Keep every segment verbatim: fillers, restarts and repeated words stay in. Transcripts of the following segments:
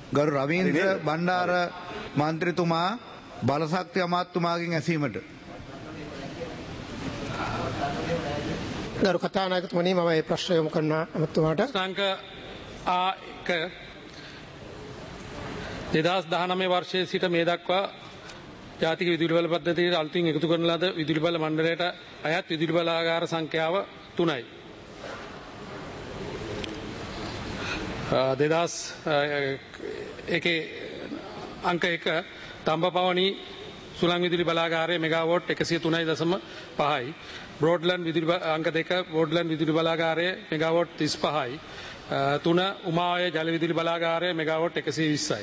ගරු රවීන්ද්‍ර බණ්ඩාර මන්ත්‍රීතුමා බලශක්ති අමාත්‍යතුමාගෙන් ඇසීමට. ගරු කතානායකතුමනි මම මේ ප්‍රශ්නය යොමු කරනවා අමාත්‍යතුමාට. සංක ආ එක දෙදහස් දහනවය වර්ෂයේ සිට මේ දක්වා ජාතික විදුලි බල පද්ධතියට අලුතින් එකතු කරන ලද විදුලි බල මණ්ඩලයට අයත් විදුලි බලාගාර සංඛ්‍යාව තුනයි. දෙදහස් එකේ අංක එක තඹපවණි සුළං විදුලි බලාගාරයේ මෙගාවොට් එකසිය තුනයි දශම පහයි. බ්‍රෝඩ්ලන්ඩ් විදුලි අංක දෙක බ්‍රෝඩ්ලන්ඩ් විදුලි බලාගාරයේ මෙගාවොට් තිස් පහයි. තුන උමාය ජල විදුලි බලාගාරයේ මෙගාවොට් එකසිය විස්සයි.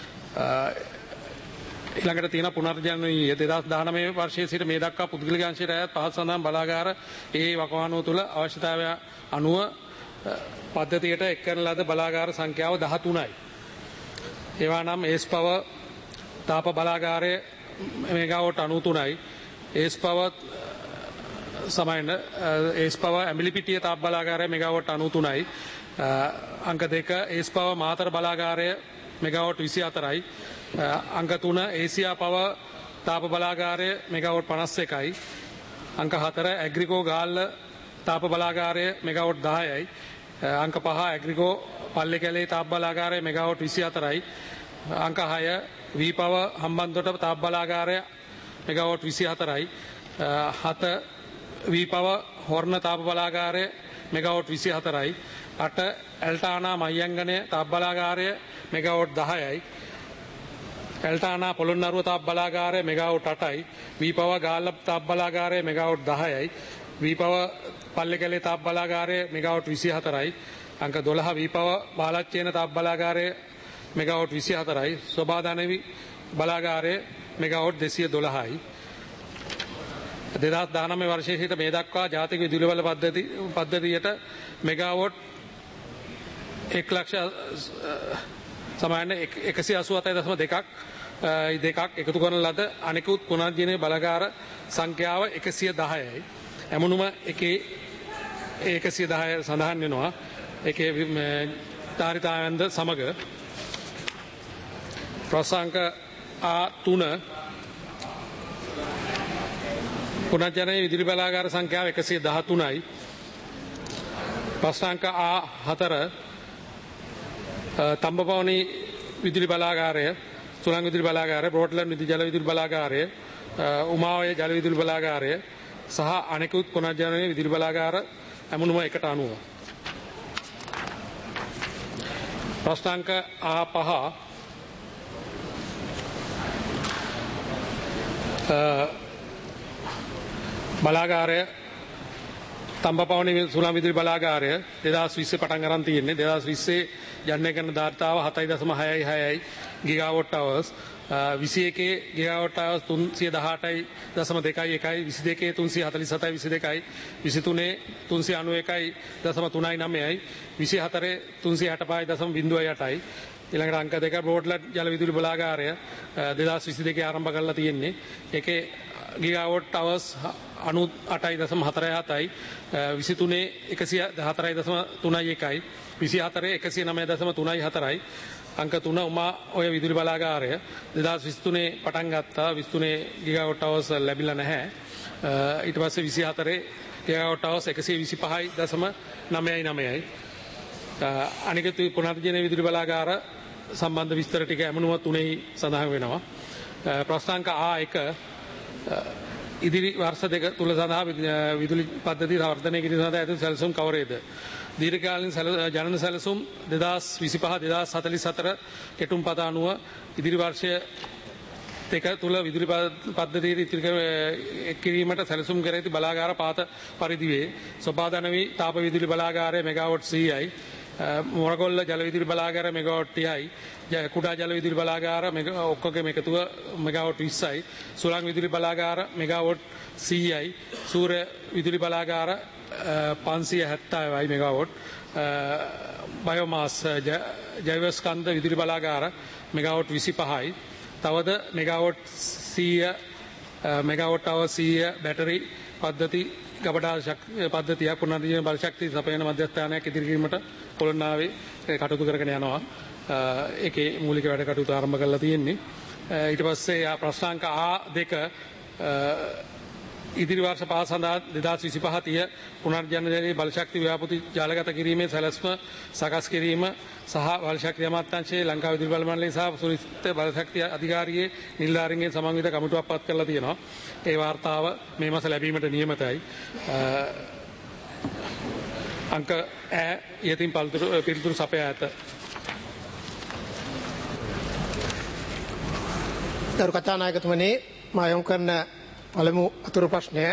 ඊළඟට තියෙන පුනර්ජනනීය දෙදහස් දහනවය වර්ෂයේ සිට මේ දක්වා පුද්ගලික අංශයට අයත් පහත් සඳහන් බලාගාර ඒ වකවානුව තුළ අවශ්‍යතාවය අනුව පද්ධතියට එක් කරන ලද බලාගාර සංඛ්‍යාව දහතුනයි. ඒවා නම් ඒස් පව තාප බලාගාරය මෙගාවොට් අනූතුනයි. ඒස් පව සමයන ඒස් පව ඇමිලිපිටිය තාප බලාගාරය මෙගාවොට් අනූතුනයි. අංක දෙක ඒස් පව මාතර බලාගාරය මෙගාවොට් විසි හතරයි. අංක තුන ඒසියා පව තාප බලාගාරය මෙගාවොට් පනස් එකයි. අංක හතර ඇග්‍රිකෝ ගාල්ල තාප බලාගාරය මෙගාවොට් දහයයි. අංක පහ ඇග්‍රිකෝ පල්ලෙ කැලේ තාප බලාගාරය මෙගාවොට් විසි හතරයි. අංක හය වී පව හම්බන්තොට තාප බලාගාරය මෙගාවොට් විසි හතරයි. හත වී පව හොර්ණ තාප බලාගාරය මෙගාවොට් විසි හතරයි. අට ඇල්ටානා මයංගනය තාප බලාගාරය මෙගාවොට් දහයයි. ඇල්ටානා පොළොන්නරුව තාප බලාගාරය මෙගාවොට් අටයි. වී පව ගාල්ල තාප බලාගාරය මෙගාවොට් දහයයි. වී පව පල්ලෙ කැලේ තාප බලාගාරය මෙගාවොට් විසි හතරයි. අංක දොළහ වී පව බාලච්චේන තාප බලාගාරය මෙගාවොට් විසි හතරයි. ස්වභාදනවි බලාගාරය මෙගාවොට් දෙසිය දොළහයි. දෙදහස් දහනවය වර්ෂයේ සිට මේ දක්වා ජාතික විදුලි බල පද්ධතියට මෙගාවොට් එක් ලක්ෂ සමාන එකසිය අසූ හතයි දශම දෙකක් දෙකක් එකතු කරන ලද අනෙකුත් පුනර්ජනනීය බලාගාර සංඛ්‍යාව එකසිය දහයයි. එමුණුම එකේ එකසිය දහය සඳහන් වෙනවා. ඒකේ ධාරිතාවයන්ද සමග ප්‍රසංක ආ තුන පුනර්ජනනීය විදුලි බලාගාර සංඛ්‍යාව එකසිය දහතුනයි. ප්‍රශ්නාංක ආ හතර තඹපවණි විදුලි බලාගාරය සුළං විදුලි බලාගාරය බ්‍රෝඩ්ලන්ඩ් විදුලි ජල විදුලි බලාගාරය උමාවය ජල විදුලි බලාගාරය සහ අනෙකුත් පුනර්ජනනීය විදුලි බලාගාර ඇමුණුම එකට අනුව. ප්‍රශ්නාංක ආ පහ බලාගාරය තඹපවණි සුළං විදුලි බලාගාරය දෙදහස් විස්සේ පටන් අරන් තියෙන්නේ. දෙදහස් විස්සේ ජනනය කරන ධාරිතාව හතයි දශම හයයි හයයි ගිගාවොට් අවර්ස්. විසි එකේ ගිගාවොට් අවර්ස් තුන්සිය දහඅටයි දශම දෙකයි එකයි. විසි දෙකේ තුන්සිය හතළිස් හතයි විසි දෙකයි. විසි තුනේ තුන්සිය අනූ එකයි දශම තුනයි නවයයි. විසි හතරේ තුන්සිය හැට පහයි දශම බිංදුවයි අටයි. ඊළඟට අංක දෙක බ්‍රෝඩ්ලන්ඩ් ජල විදුලි බලාගාරය දෙදහස් විසි දෙකේ ආරම්භ කරලා තියෙන්නේ. ඒකේ ගිගාවොට් අවර්ස් අනූ අටයි දශම හතරයි හතයි. විසි තුනේ එකසිය හතරයි දශම තුනයි එකයි. විසි හතරේ එකසිය නවය දශම තුනයි හතරයි. අංක තුන උමා ඔය විදුලි බලාගාරය දෙදහස් විසි තුනේ පටන් ගත්තා. විසි තුනේ ගිගාවොට් අවර්ස් ලැබිලා නැහැ. ඊට පස්සේ විසි හතරේ ගිගාවොට් අවර්ස් එකසිය විසි පහයි දශම නවයයි නවයයි. අනිකුත් පුනර්ජනනීය විදුලි බලාගාර සම්බන්ධ විස්තර ටික ඇමුණුම තුනේහි සඳහන් වෙනවා. ප්‍රශ්නාංක ආ එක ඉදිරි වර්ෂ දෙක තුල සඳහා විදුලි පද්ධතිය වර්ධනය කිරීම සඳහා ඇති සැලසුම් කවරේද? දීර්ඝකාලීන ජනන සැලසුම් දෙදහස් විසිපහ දෙදහස් හතළිස් හතර කෙටුම්පත අනුව ඉදිරි වර්ෂය දෙක තුල විදුලි පද්ධතියට ඉදිරි කිරීමට සැලසුම් කර ඇති බලාගාර පාත පරිදි වේ. සොපාදනවි තාප විදුලි බලාගාරය මෙගාවොට් සීයයි. මොරගොල්ල ජල විදුලි බලාගාර මෙගාවොට් තිහයි. කුඩා ජල විදුලි බලාගාර ඔක්කොගේම එකතුව මෙගාවොට් විස්සයි. සුළං විදුලි බලාගාර මෙගාවොට් සීයයි. සූර්ය විදුලි බලාගාර පන්සිය හැත්තෑවයි මෙගාවොට්. බයෝමාස් ජෛවස්කන්ධ විදුලි බලාගාර මෙගාවොට් විසිපහයි. තවද මෙගාවොට් සීය මෙගාවොට් අවර් සීය බැටරි පද්ධති ගබඩා පද්ධතියක් පුනර්ජනනීය බල ශක්තිය සපයන මධ්‍යස්ථානයක් ඉදිරි කිරීමට පොළොන්නරුවේ කටයුතු කරගෙන යනවා. ඒකේ මූලික වැඩ කටයුතු ආරම්භ කරලා තියෙන්නේ. ඊට පස්සේ ප්‍රශ්නාංක ආ දෙක ඉදිරි වර්ෂ පහ සඳහා දෙදාස් විසිපහ තිය පුනර්ජනනයේ බලශක්ති ව්‍යාපෘති ජාලගත කිරීමේ සැලැස්ම සකස් කිරීම සහ බලශක්ති අමාත්‍යාංශයේ ලංකාව ඉදිරි බල මණ්ඩලය සහ සුනිශ්චිත බලශක්ති අධිකාරියේ නිලධාරීන්ගේ සමන්විත කමිටුවක් පත් කරලා තියෙනවා. ඒ වාර්තාව මේ මාස ලැබීමට නියමිතයි. අංක ඈ යතින් පිළිතුරු සපයා ඇත. ගරු කතානායකතුමනි මා යොමු කරන පළමු අතුරු ප්‍රශ්නය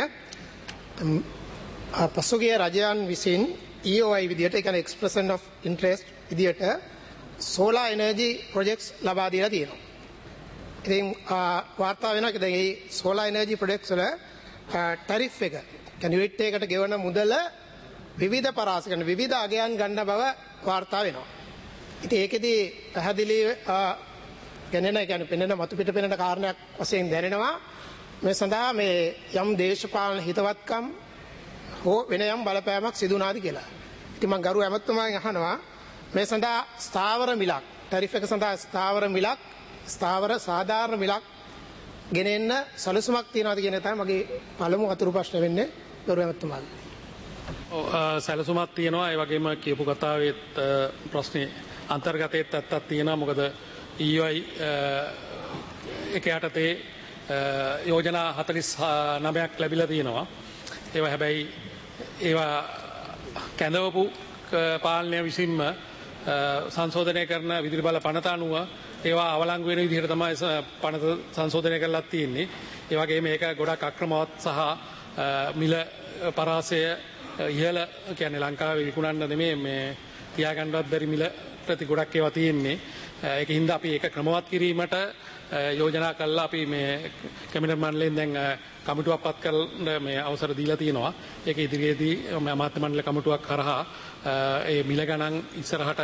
පසුගිය රජයන් විසින් E O I විදියට ඒ කියන්නේ expression of interest විදියට solar energy projects ලබා දීලා තියෙනවා. ඉතින් වාර්තා වෙනවා දැන් මේ solar energy projects වල tariff එක කියන්නේ යුනිට් එකකට ගෙවන මුදල විවිධ පරාස කරන විවිධ අගයන් ගන්න බව වාර්තා වෙනවා. ඉතින් ඒකෙදි පැහැදිලි ගැනෙන කියන්නේ පෙනෙන මතු පිට පෙනෙන කාරණයක් වශයෙන් දැනෙනවා. මේ සඳහා මේ යම් දේශපාලන හිතවත්කම් හෝ වෙන යම් බලපෑමක් සිදු වුණාද කියලා. ඉතින් මම ගරු ඇමතුමාගෙන් අහනවා මේ සඳහා ස්ථාවර මිලක් ටැරිෆ් එක සඳහා ස්ථාවර මිලක් ස්ථාවර සාධාරණ මිලක් ගෙනෙන්න සැලසුමක් තියනවාද කියන එක තමයි මගේ පළමු අතුරු ප්‍රශ්න වෙන්නේ ගරු ඇමතුමාගෙන්. ඔව් සැලසුමක් තියෙනවා. ඒ වගේම කියපු කතාවේත් ප්‍රශ්නේ අන්තර්ගතයේත් ඇත්තක් තියෙනවා. මොකද E O I එක යටතේ යෝජනා හතළිස් නවයක් ලැබිලා තියෙනවා. ඒවා හැබැයි ඒවා කැඳවපු පාලනය විසින්ම සංශෝධනය කරන විදුලි බල පනත අනුව ඒවා අවලංගු වෙන විදිහට තමයි පනත සංශෝධනය කරලා තියෙන්නේ. ඒ වගේම මේක ගොඩක් අක්‍රමවත් සහ මිල පරාසය ඉහළ කියන්නේ ලංකාවේ විකුණන්න නෙමෙයි මේ තියාගන්නවත් බැරි මිල ප්‍රති ගොඩක් ඒවා තියෙන්නේ. ඒක හින්දා අපි ඒක ක්‍රමවත් කිරීමට යෝජනා කළා. අපි මේ කැබිනට් මණ්ඩලයෙන් දැන් කමිටුවක් පත් කරන්න මේ අවසර දීලා තියෙනවා. ඒක ඉදිරියේදී අමාත්‍ය මණ්ඩල කමිටුවක් කරහා ඒ මිල ගණන් ඉස්සරහට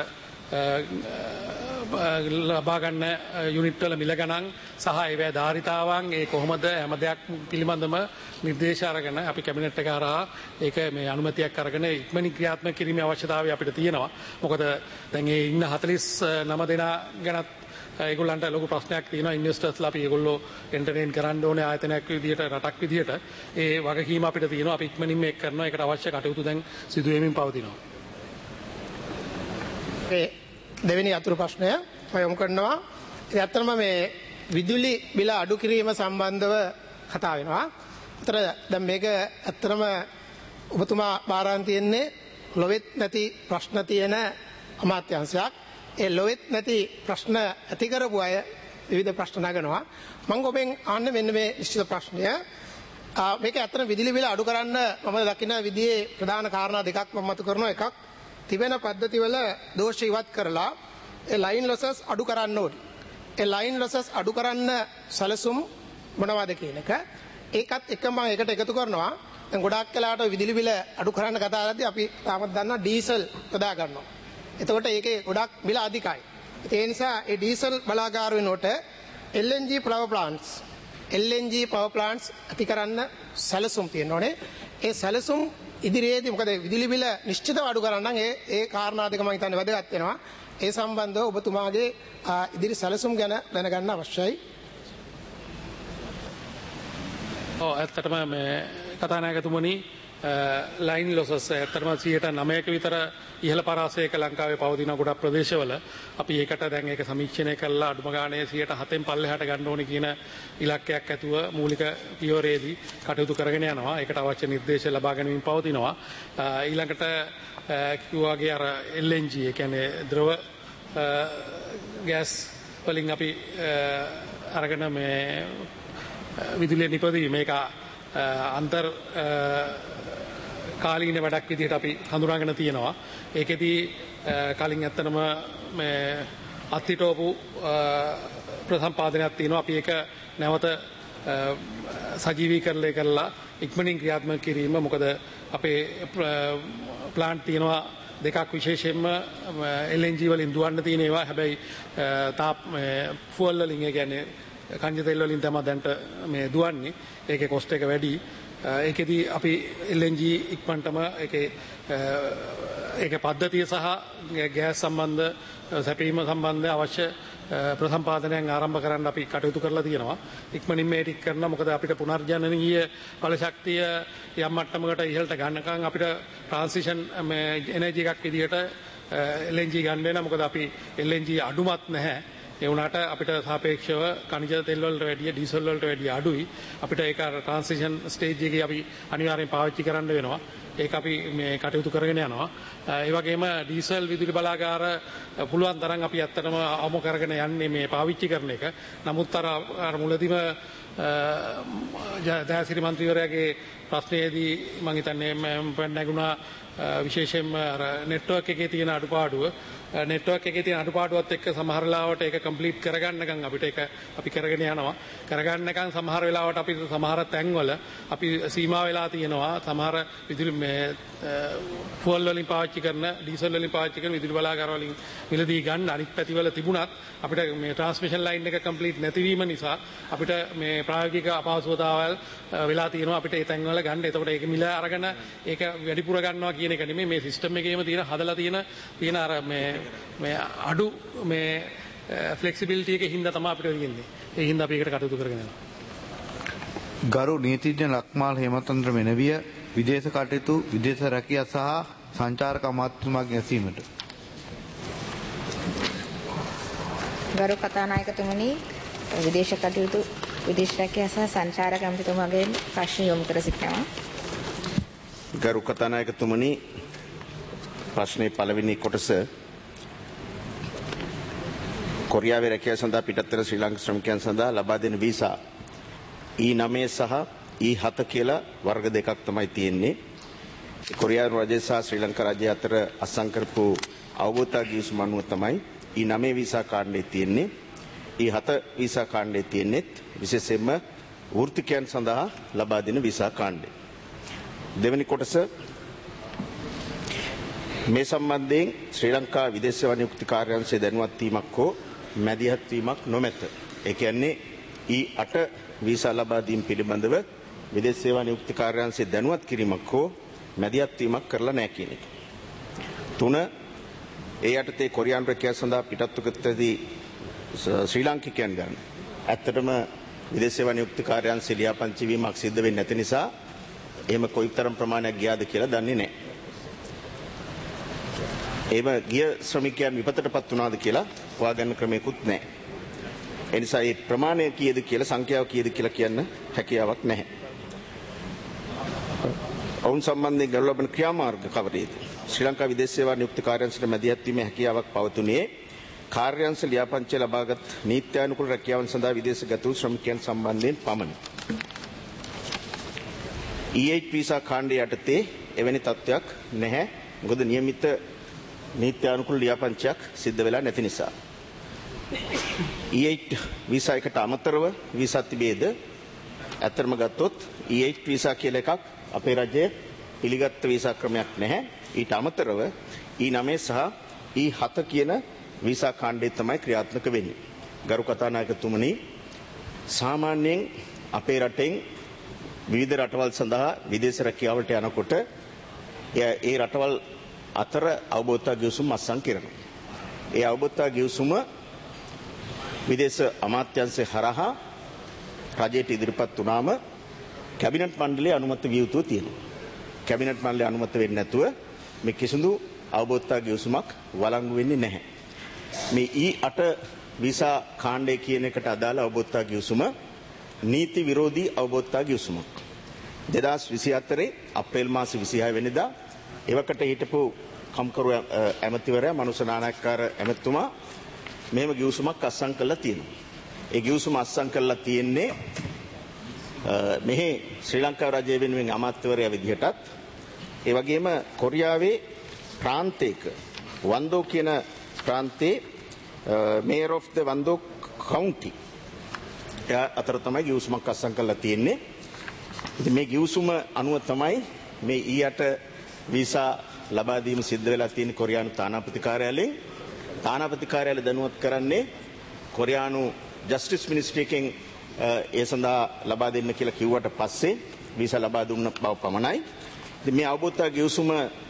ලබා ගන්න යුනිට් වල මිල ගණන් සහ ඒවැ ධාරිතාවන් ඒ කොහොමද හැම දෙයක් පිළිබඳව නිර්දේශ අරගෙන අපි කැබිනට් එක හරහා ඒක මේ අනුමැතියක් අරගෙන ඉක්මනින් ක්‍රියාත්මක කිරීමේ අවශ්‍යතාවය අපිට තියෙනවා. මොකද දැන් ඒ ඉන්න හතළිස් නව දෙනා ගැනත් ඒගොල්ලන්ට ලොකු ප්‍රශ්නයක් තියෙනවා. ඉන්වෙස්ටර්ස්ලා අපි ඒගොල්ලෝ එන්ටර්ටේන් කරන්න ඕනේ ආයතනයක් විදියට රටක් විදියට. ඒ වගකීම අපිට තියෙනවා. අපි ඉක්මනින් මේක කරනවා. ඒකට අවශ්‍ය කටයුතු දැන් සිදු වෙමින් පවතිනවා. ඒ දෙවෙනි අතුරු ප්‍රශ්නය මම යොමු කරනවා. ඒ ඇත්තටම මේ විදුලි බිල අඩු කිරීම සම්බන්ධව කතා වෙනවා. අතර දැන් මේක ඇත්තටම ඔබතුමා බාරාන් තියෙන්නේ ලොවෙත් නැති ප්‍රශ්න තියෙන අමාත්‍යාංශයක්. ඒ ලොවෙත් නැති ප්‍රශ්න ඇති කරපු අය විවිධ ප්‍රශ්න නගනවා. මම ඔබෙන් අහන්න මෙන්න මේ නිශ්චිත ප්‍රශ්නය. මේක ඇත්තට විදුලි බිල අඩු කරන්න මම දකින විදිහේ ප්‍රධාන කාරණා දෙකක් මම මතු කරනවා. එකක් තිබෙන පද්ධතිවල දෝෂ ඉවත් කරලා ඒ ලයින් ලොසස් අඩු කරන්න ඕනේ. ඒ ලයින් ලොසස් අඩු කරන්න සැලසුම් මොනවද කියන එක. ඒකත් එක්කම මම ඒකට එකතු කරනවා. දැන් ගොඩාක් වෙලාවට විදුලි බිල අඩු කරන්න කතා කරද්දී අපි තාමත් දන්නවා ඩීසල් යොදා ගන්නවා. එතකොට ඒකේ ගොඩක් මිල අධිකයි. ඒ නිසා ඒ ඩීසල් බලාගාර වෙනකොට L N G power plants L N G power plants ඇති කරන්න සැලසුම් තියෙනෝනේ. ඒ සැලසුම් ඉදිරියේදී මොකද විදුලි බිල නිශ්චිතව අඩු කරන්න නම් ඒ ඒ කාරණා දෙක මම හිතන්නේ වැදගත් වෙනවා. ඒ සම්බන්ධව ඔබතුමාගේ ඉදිරි සැලසුම් ගැන දැනගන්න අවශ්‍යයි. ඔව් ඇත්තටම මේ කතානායකතුමනි ලයින් ලොසස් ඇත්තටම සියයට නවයක විතර ඉහළ පරාසයක ලංකාවේ පවතින ගොඩක් ප්‍රදේශවල අපි ඒකට දැන් ඒක සමීක්ෂණය කළා අඩුම ගානේ සියයට හතෙන් පල්ලෙහාට ගන්න ඕනේ කියන ඉලක්කයක් ඇතුව මූලික පියවරේදී කටයුතු කරගෙන යනවා. ඒකට අවශ්‍ය නිර්දේශ ලබා ගැනීම පවතිනවා. ඊළඟට කිව්වාගේ අර L N G ඒ කියන්නේ ද්‍රව ගෑස් වලින් අපි අරගෙන මේ විදුලිය නිපදවීම මේක අන්තර් කාලීන වැඩක් විදිහට අපි හඳුනාගෙන තියෙනවා. ඒකෙදී කලින් ඇත්තනම මේ අත්හිටවපු ප්‍රසම්පාදනයක් තියෙනවා. අපි ඒක නැවත සජීවීකරණය කරලා ඉක්මනින් ක්‍රියාත්මක කිරීම. මොකද අපේ ප්ලාන්ට් තියෙනවා දෙකක් විශේෂයෙන්ම L N G වලින් දුවන්න තියෙන ඒවා. හැබැයි තාප් ෆුවල් වලින් ඒ කියන්නේ කංජ තෙල් වලින් තමයි දැන්ට මේ දුවන්නේ. ඒකේ කොස්ට් එක වැඩි. ඒකෙදී අපි L N G ඉක්මනටම ඒකේ ඒක පද්ධතිය සහ ගෑස් සම්බන්ධ සැපීම සම්බන්ධ අවශ්‍ය ප්‍රසම්පාදනයන් ආරම්භ කරන්න අපි කටයුතු කරලා තියෙනවා. ඉක්මනින් මේ ටික කරනවා. මොකද අපිට පුනර්ජනනීය බල ශක්තිය යම් මට්ටමකට ඉහළට ගන්නකම් අපිට ට්‍රාන්සිෂන් මේ එනර්ජි එකක් විදිහට එල් එන් ජී ගන්න වෙනවා. මොකද අපි එල් එන් ජී අඩුමත් නැහැ. ඒ වුණාට අපිට සාපේක්ෂව කනිජ තෙල් වලට වැඩිය ඩීසල් වලට වැඩිය අඩුයි. අපිට ඒක ට්‍රාන්සිෂන් ස්ටේජ් එකේ අපි අනිවාර්යෙන් පාවිච්චි කරන්න වෙනවා. ඒක අපි මේ කටයුතු කරගෙන යනවා. ඒ වගේම ඩීසල් විදුලි බලාගාර පුළුවන් තරම් අපි ඇත්තටම අවම කරගෙන යන්නේ මේ පාවිච්චි කරන එක. නමුත් අර අර මුලදීම දයාසිරි මන්ත්‍රීවරයාගේ ප්‍රශ්නයේදී මම හිතන්නේ මම නැගුණා විශේෂයෙන්ම අර නෙට්වර්ක් එකේ තියෙන අඩුපාඩුව නෙට්වර්ක් එකේ තියෙන අඩුපාඩුවත් එක්ක සමහර වෙලාවට ඒක කම්ප්ලීට් කරගන්නකම් අපිට ඒක අපි කරගෙන යනවා. කරගන්නකම් සමහර වෙලාවට අපි සමහර තැන්වල අපි සීමා වෙලා තියෙනවා. සමහර විදුලි මේ ෆුවල් වලින් පාවිච්චි කරන ඩීසල් වලින් පාවිච්චි කරන විදුලි බලාගාර වලින් මිලදී ගන්න අනිත් පැතිවල තිබුණත් අපිට මේ ට්‍රාන්ස්මිෂන් ලයින් එක කම්ප්ලීට් නැතිවීම නිසා අපිට මේ ප්‍රායෝගික අපහසුතාවල් වෙලා තියෙනවා අපිට ඒ තැන්වල ගන්න. එතකොට ඒක මිල අරගෙන ඒක වැඩිපුර ගන්නවා කියන එක නෙමෙයි මේ සිස්ටම් එකේම තියෙන හදලා තියෙන තියෙන අර මේ මේ අඩු මේ ෆ්ලෙක්සිබිලිටි එකේ හින්දා තමයි අපිට වෙන්නේ. ඒ හින්දා අපි ඒකට කටයුතු කරගෙන යනවා. ගරු නීතිඥ ලක්මාල් හේමචන්ද්‍ර මෙනවිය විදේශ කටයුතු විදේශ රැකියා සහ සංචාරක අමාත්‍යතුමාගෙන් ඇසීමට. ගරු කතානායකතුමනි විදේශ කටයුතු විදේශ රැකියා සහ සංචාරක අමාත්‍යතුමාගෙන් ප්‍රශ්න යොමු කර සිටිනවා. ගරු කතානායකතුමනි ප්‍රශ්නේ පළවෙනි කොටස කොරියාවේ රැකියාව සඳහා පිටත්තර ශ්‍රී ලාංකික ශ්‍රමිකයන් සඳහා ලබා දෙන වීසා ඊ නවය සහ ඊ හත කියලා වර්ග දෙකක් තමයි තියෙන්නේ. කොරියානු රජය සහ ශ්‍රී ලංකා රජය අතර අත්සන් කරපු අවබෝධතා ගිවිසුම අනුව තමයි ඊ නවය වීසා කාණ්ඩේ තියෙන්නේ. ඊ හත වීසා කාණ්ඩේ තියෙන්නේත් විශේෂයෙන්ම වෘත්තිකයන් සඳහා ලබා දෙන වීසා කාණ්ඩේ. දෙවෙනි කොටස මේ සම්බන්ධයෙන් ශ්‍රී ලංකා විදේශ සේවා නියුක්ති කාර්යාංශය දැනුවත් වීමක් හෝ මැදිහත් වීමක් නොමැත. ඒ කියන්නේ ඊ අට වීසා ලබා දීම පිළිබඳව විදේශ සේවා නියුක්ති කාර්යාංශය දැනුවත් කිරීමක් හෝ මැදිහත් වීමක් කරලා නැහැ කියන එක. තුන ඒ යටතේ කොරියානු රැකියාව සඳහා පිටත්වකදී ශ්‍රී ලාංකිකයන් ගන්න. ඇත්තටම විදේශ සේවා නියුක්ති කාර්යාංශය ලියාපදිංචි වීමක් සිද්ධ වෙන්නේ නැති නිසා එහෙම කොයිතරම් ප්‍රමාණයක් ගියාද කියලා දන්නේ නැහැ. එහෙම ගිය ශ්‍රමිකයන් විපතටපත් වුණාද කියලා හොයාගන්න ක්‍රමයක්වත් නැහැ. ඒ නිසා මේ ප්‍රමාණය කීයද කියලා සංඛ්‍යාව කීයද කියලා කියන්න හැකියාවක් නැහැ. ඔවුන් සම්බන්ධයෙන් ගනු ලබන ක්‍රියාමාර්ග කවරේද? ශ්‍රී ලංකා විදේශ සේවා නියුක්ති කාර්යාංශයට මැදිහත් වීමේ හැකියාවක් පවතුනේ කාර්යාංශ ලියාපදිංචිය ලබාගත් නීත්‍යානුකූල රැකියාවන් සඳහා විදේශගත වූ ශ්‍රමිකයන් සම්බන්ධයෙන් පමණි. ඊ එයිට් වීසා කාණ්ඩය යටතේ එවැනි තත්ත්වයක් නැහැ. මොකද નિયમિત නීත්‍යානුකූල ලියාපදිංචියක් සිද්ධ වෙලා නැති නිසා. ඊ එයිට් වීසා එකට අමතරව වීසා තිබේද? ඇත්තටම ගත්තොත් ඊ එයිට් වීසා කියලා එකක් අපේ රජයේ පිළිගත් වීසා ක්‍රමයක් නැහැ. ඊට අමතරව ඊ නවය සහ ඊ හත කියන වීසා කාණ්ඩය තමයි ක්‍රියාත්මක වෙන්නේ. ගරු කතානායකතුමනි, සාමාන්‍යයෙන් අපේ රටෙන් විවිධ රටවල් සඳහා විදේශ රැකියාවට යනකොට ඒ රටවල් අතර අවබෝධතා ගිවිසුම් අත්සන් කරනවා. ඒ අවබෝධතා ගිවිසුම විදේශ අමාත්‍යාංශය හරහා රජයට ඉදිරිපත් වුණාම කැබිනට් මණ්ඩලයේ අනුමත විය යුතුව තියෙනවා. කැබිනට් මණ්ඩලය අනුමත වෙන්නේ නැතුව මේ කිසිදු අවබෝධතා ගිවිසුමක් වළංගු වෙන්නේ නැහැ. මේ ඊ අට වීසා කාණ්ඩය කියන එකට අදාළ අවබෝධතා ගිවිසුම නීති විරෝධී අවබෝධතා ගිවිසුමක්. දෙදහස් විසි හතරේ අප්‍රේල් මාස විසිහය වෙනිදා එවකට හිටපු කම්කරු ඇමතිවරයා මනුෂ්‍ය නායකකාර ඇමතුමා මෙහෙම ගිවිසුමක් අත්සන් කළා තියෙනවා. ඒ ගිවිසුම අත්සන් කළා තියෙන්නේ මෙහි ශ්‍රී ලංකා රජය වෙනුවෙන් අමාත්‍යවරයා විදිහටත් ඒ වගේම කොරියාවේ ප්‍රාන්තයක වන්දෝ කියන ප්‍රාන්තයේ මේයර් ඔෆ් ද වන්දෝ කවුන්ටි එයා අතර තමයි ගිවිසුමක් අත්සන් කරලා තියෙන්නේ. ඉතින් මේ ගිවිසුම අනුව තමයි මේ ඊ අට වීසා ලබා දීම සිද්ධ වෙලා තියෙන කොරියානු තානාපති කාර්යාලයෙන්. තානාපති කාර්යාලය දැනුවත් කරන්නේ කොරියානු ජස්ටිස් මිනිස්ට්‍රි එකෙන් ඒ සඳහා ලබා දෙන්න කියලා කිව්වට පස්සේ වීසා ලබා දුන්න බව පමණයි. ඉතින් මේ අවබෝධතා ගිවිසුම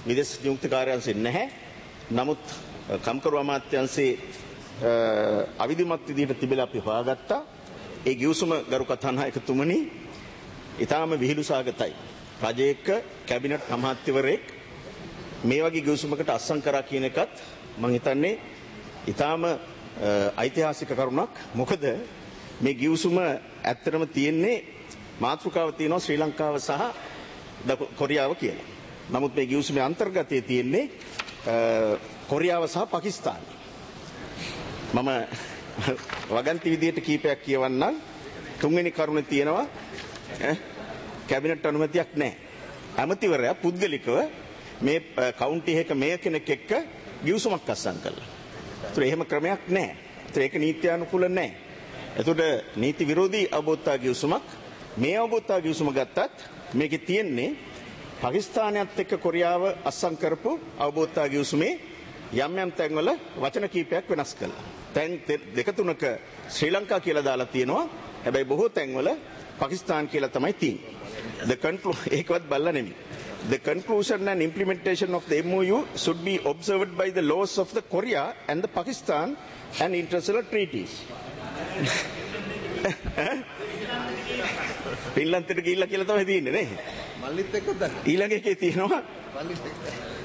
විදේශ නියුක්ති කාර්යාංශේ නැහැ. නමුත් කම්කරු අමාත්‍යාංශේ අවිධිමත් විදිහට තිබිලා අපි හොයාගත්තා. ඒ ගිවිසුම ගරු කතානායකතුමනි ඊටාම විහිළුසාගතයි. රජයේක කැබිනට් අමාත්‍යවරයෙක් මේ වගේ ගිවිසුමකට අත්සන් කරා කියන එකත් මම හිතන්නේ ඊටාම ඓතිහාසික කරුණක්. මොකද මේ ගිවිසුම ඇත්තටම තියෙන්නේ මාතෘකාව තියෙනවා ශ්‍රී ලංකාව සහ කොරියාව කියලා. නමුත් මේ ගිවිසුමේ අන්තර්ගතයේ තියෙන්නේ කොරියාව සහ පාකිස්තාන. මම වගන්ති විදියට කීපයක් කියවන්නම්. තුන්වෙනි කරුණේ තියෙනවා කැබිනට් අනුමැතියක් නැහැ. ඇමතිවරයා පුද්ගලිකව මේ කවුන්ටි එක මේයර් කෙනෙක් එක්ක ගිවිසුමක් අත්සන් කළා. ඒතර එහෙම ක්‍රමයක් නැහැ. ඒතර ඒක නීත්‍යානුකූල නැහැ. එතකොට නීති විරෝධී අවබෝධතා ගිවිසුමක් මේ අවබෝධතා ගිවිසුම ගත්තත් මේකේ තියෙන්නේ පාකිස්තානයත් එක්ක කොරියාව අත්සන් කරපු අවබෝධතා ගිවිසුමේ යම් යම් තැන්වල වචන කීපයක් වෙනස් කළා. තැන් දෙක තුනක ශ්‍රී ලංකා කියලා දාලා තියෙනවා. හැබැයි බොහෝ තැන්වල පාකිස්තාන් කියලා තමයි තියෙන්නේ. The conclusion ඒකවත් බලලා නෙමෙයි. The conclusion and implementation of the M O U should be observed by the laws of the Korea and the Pakistan and international treaties. පින්ලන්තෙට ගිහිල්ලා කියලා තමයි තියෙන්නේ නේ. මල්ලිත් එක්ක දැන් ඊළඟ එකේ තියෙනවා මල්ලිත් එක්ක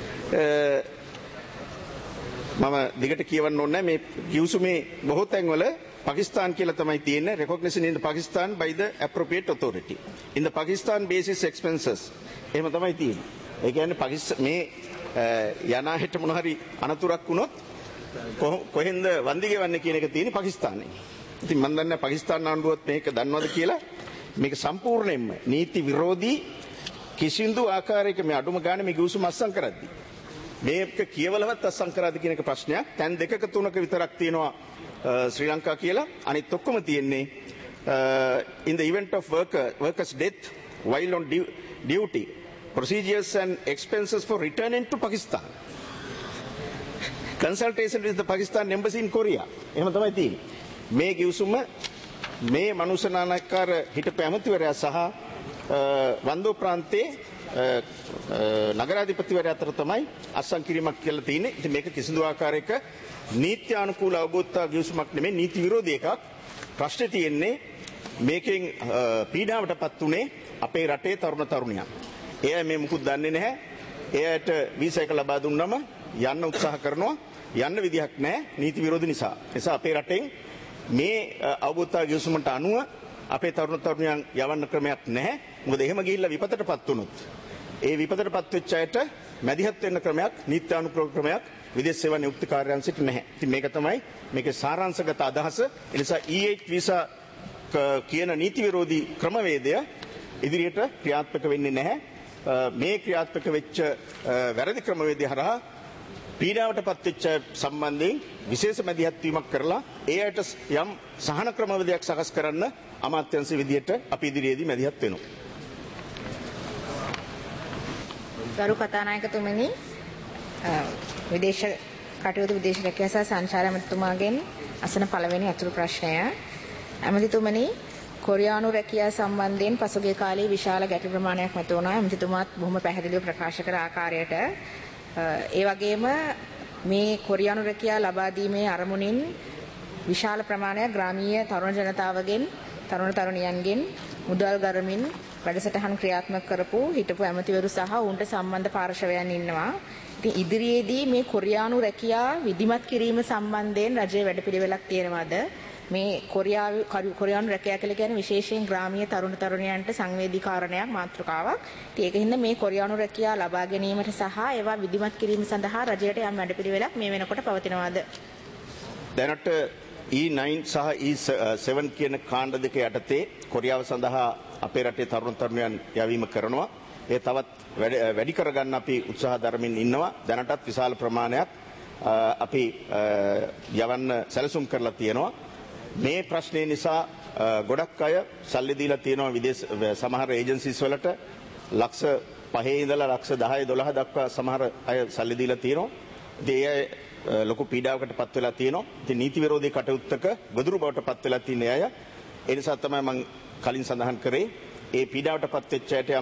මම දිගට කියවන්න ඕනේ මේ ගිවිසුමේ බොහෝ තැන්වල Pakistan කියලා තමයි තියෙන්නේ. Recognition in the Pakistan by the appropriate authority in the Pakistan basis expenses එහෙම තමයි තියෙන්නේ. ඒ කියන්නේ පාකිස්තාන මේ යනාහෙට මොන හරි අනතුරක් වුණොත් කොහෙන්ද වන්දි ගෙවන්නේ කියන එක තියෙන්නේ පාකිස්තානේ. ඉතින් මම දන්නේ පාකිස්තාන ආණ්ඩුවත් මේක දන්නවද කියලා. මේක සම්පූර්ණයෙන්ම නීති විරෝධී කිසිදු ආකාරයක මේ අඩුම ගානේ මේ ගිවිසුම අත්සන් කරද්දී මේක කියවලවත් අත්සන් කරාද කියන එක ප්‍රශ්නයක්. දැන් දෙකක තුනක විතරක් තියෙනවා ශ්‍රී ලංකා කියලා. අනිත් ඔක්කොම තියෙන්නේ in the event of worker workers death while on duty procedures and expenses for returning to Pakistan consultation with the Pakistan embassy in Korea එහෙම තමයි තියෙන්නේ. මේ ගිවිසුම මේ මනුෂ්‍ය නායකකාර හිටපු ඇමතිවරයා සහ වන්දෝ ප්‍රාන්තයේ නගරාධිපතිවරයා අතර තමයි අත්සන් කිරීමක් කියලා තියෙන්නේ. ඉතින් මේක කිසිදු ආකාරයක නීත්‍යානුකූල අවබෝධතා ගිවිසුමක් නෙමෙයි නීති විරෝධී එකක්. ප්‍රශ්නේ තියෙන්නේ මේකෙන් පීඩාවටපත් උනේ අපේ රටේ තරුණ තරුණියන්. එයා මේ මුකුත් දන්නේ නැහැ. එයාට වීසා එක ලබා දුන්නම යන්න උත්සාහ කරනවා. යන්න විදිහක් නැහැ නීති විරෝධී නිසා. නිසා අපේ රටෙන් මේ අවබෝධතා ගිවිසුමට අනුව අපේ තරුණ තරුණියන් යවන්න ක්‍රමයක් නැහැ. මොකද එහෙම ගිහිල්ලා විපතටපත් වුණොත් ඒ විපතටපත් වෙච්ච අයට මැදිහත් වෙන්න ක්‍රමයක් නීත්‍යානුකූල ක්‍රමයක් විදේශ සේවා නියුක්ති කාර්යාංශයට නැහැ. ඉතින් මේක තමයි මේකේ සාරාංශගත අදහස. ඒ නිසා E eight වීසා කියන නීති විරෝධී ක්‍රමවේදය ඉදිරියට ක්‍රියාත්මක වෙන්නේ නැහැ. මේ ක්‍රියාත්මක වෙච්ච වැරදි ක්‍රමවේදය හරහා පීඩාවටපත් වෙච්ච සම්බන්ධයෙන් විශේෂ මැදිහත් වීමක් කරලා ඒ අයට යම් සහන ක්‍රමවේදයක් සකස් කරන්න අමාත්‍යාංශ විදියට අපි ඉදිරියේදී මැදිහත් වෙනවා. ගරු කතානායකතුමනි විදේශ කටයුතු විදේශ රැකියාව සහ සංචාර ඇමතිතුමාගෙන් අසන පළවෙනි අතුරු ප්‍රශ්නය. ඇමතිතුමනි කොරියානු රැකියාව සම්බන්ධයෙන් පසුගිය කාලේ විශාල ගැටලු ප්‍රමාණයක් මත වුණා. ඇමතිතුමාත් බොහොම පැහැදිලිව ප්‍රකාශ කර ආකාරයට ඒ වගේම මේ කොරියානු රැකියාව ලබා දීමේ අරමුණින් විශාල ප්‍රමාණයක් ග්‍රාමීය තරුණ ජනතාවගෙන් තරුණ තරුණියන්ගෙන් මුදල් ගරමින් වැඩසටහන් ක්‍රියාත්මක කරපු හිටපු ඇමතිවරු සහ උන්ට සම්බන්ධ පාර්ශවයන් ඉන්නවා. ඉතින් ඉදිරියේදී මේ කොරියානු රැකියාව විධිමත් කිරීම සම්බන්ධයෙන් රජයේ වැඩපිළිවෙලක් තියෙනවද? මේ කොරියාව කොරියානු රැකියාව කියලා කියන්නේ විශේෂයෙන් ග්‍රාමීය තරුණ තරුණියන්ට සංවේදී කාරණයක් මාතෘකාවක්. ඉතින් ඒකින්ද මේ කොරියානු රැකියාව ලබා ගැනීමට සහ ඒවා විධිමත් කිරීම සඳහා රජයට යම් වැඩපිළිවෙලක් මේ වෙනකොට පවතිනවද? දැනට E nine සහ E seven කියන කාණ්ඩ දෙක යටතේ කොරියාව සඳහා අපේ රටේ තරුණ තරුණියන් යැවීම කරනවා. ඒ තවත් වැඩි කරගන්න අපි උත්සාහ දරමින් ඉන්නවා. දැනටත් විශාල ප්‍රමාණයක් අපි යවන්න සැලසුම් කරලා තියෙනවා. මේ ප්‍රශ්නේ නිසා ගොඩක් අය සල්ලි දීලා තියෙනවා විදේශ සමහර ඒජන්සිස් වලට ලක්ෂ පහේ ඉඳලා ලක්ෂ දහය දොළහ දක්වා සමහර අය සල්ලි දීලා තියෙනවා. ඉතින් ඒ ලොකු පීඩාවකට පත් වෙලා තියෙනවා. ඉතින් නීති විරෝධී කටයුත්තක ගොදුරු බවට පත් වෙලා තියෙන අය. ඒ නිසා තමයි මම කලින් සඳහන් කරේ ඒ පීඩාවට පත් වෙච්ච අයට යම්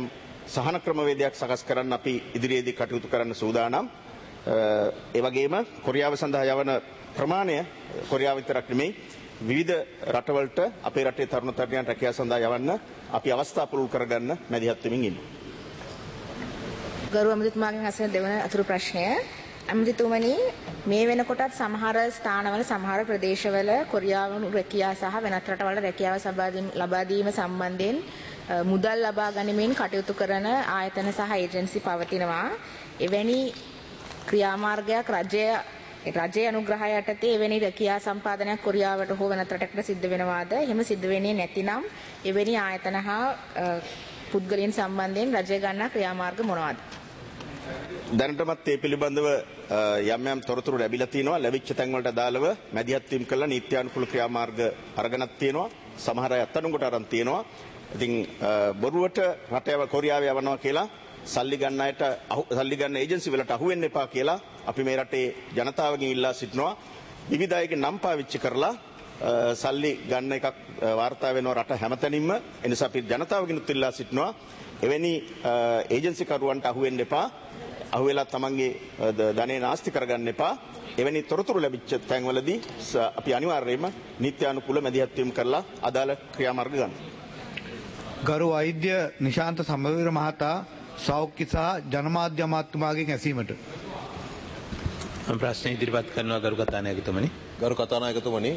සහන ක්‍රමවේදයක් සකස් කරන්න අපි ඉදිරියේදී කටයුතු කරන්න සූදානම්. ඒ වගේම කොරියාව සඳහා යවන ප්‍රමාණය කොරියාව විතරක් නෙමෙයි විවිධ රටවලට අපේ රටේ තරුණ තරුණියන් රැකියාව සඳහා යවන්න අපි අවස්ථා පුරුල් කරගන්න මැදිහත් වෙමින් ඉන්නවා. ගරු අමෘතතුමාගෙන් අසන දෙවන අතුරු ප්‍රශ්නය අමෘතතුමනි මේ වෙනකොටත් සමහර ස්ථානවල සමහර ප්‍රදේශවල කොරියානු රැකියාව සහ වෙනත් රටවල රැකියාව ලබා දීම සම්බන්ධයෙන් මුදල් ලබා ගනිමින් කටයුතු කරන ආයතන සහ ඒජන්සි පවතිනවා. එවැනි ක්‍රියාමාර්ගයක් රජය රජයේ අනුග්‍රහය යටතේ එවැනි රැකියා සම්පාදනයක් කොරියාවට හෝ වෙනත් රටකට සිද්ධ වෙනවාද? එහෙම සිද්ධ වෙන්නේ නැතිනම් එවැනි ආයතන හා පුද්ගලයන් සම්බන්ධයෙන් රජය ගන්නා ක්‍රියාමාර්ග මොනවාද? දැනටමත් ඒ පිළිබඳව යම් යම් තොරතුරු ලැබිලා තිනවා. ලැබිච්ච තැන් වලට අදාළව මැදිහත් වීම කළා නීත්‍යානුකූල ක්‍රියාමාර්ග අරගෙනත් තියෙනවා. සමහර අය අත්අඩංගුවට අරන් තියෙනවා. ඉතින් බොරුවට රටේ කොරියාව යවනවා කියලා සල්ලි ගන්න අයට සල්ලි ගන්න ඒජන්සි වලට අහු වෙන්න එපා කියලා අපි මේ රටේ ජනතාවගෙන් ඉල්ලා සිටිනවා. විවිධ අයගේ නම් පාවිච්චි කරලා සල්ලි ගන්න එකක් වාර්තා වෙනවා රට හැමතැනින්ම. ඒ නිසා අපි ජනතාවගෙනුත් ඉල්ලා සිටිනවා එවැනි ඒජන්සි කරුවන්ට අහු වෙන්න එපා. අහු වෙලා තමන්ගේ ධනෙ නාස්ති කරගන්න එපා. එවැනි තොරතුරු ලැබිච්ච තැන්වලදී අපි අනිවාර්යයෙන්ම නීත්‍යානුකූල මැදිහත් වීම කරලා අදාළ ක්‍රියාමාර්ග ගන්න. ගරු වෛද්‍ය නිශාන්ත සමවීර මහතා සෞඛ්‍ය සහ ජනමාධ්‍ය අමාත්‍යතුමාගෙන් ඇසීමට ප්‍රශ්න ඉදිරිපත් කරනවා ගරු කතානායකතුමනි. ගරු කතානායකතුමනි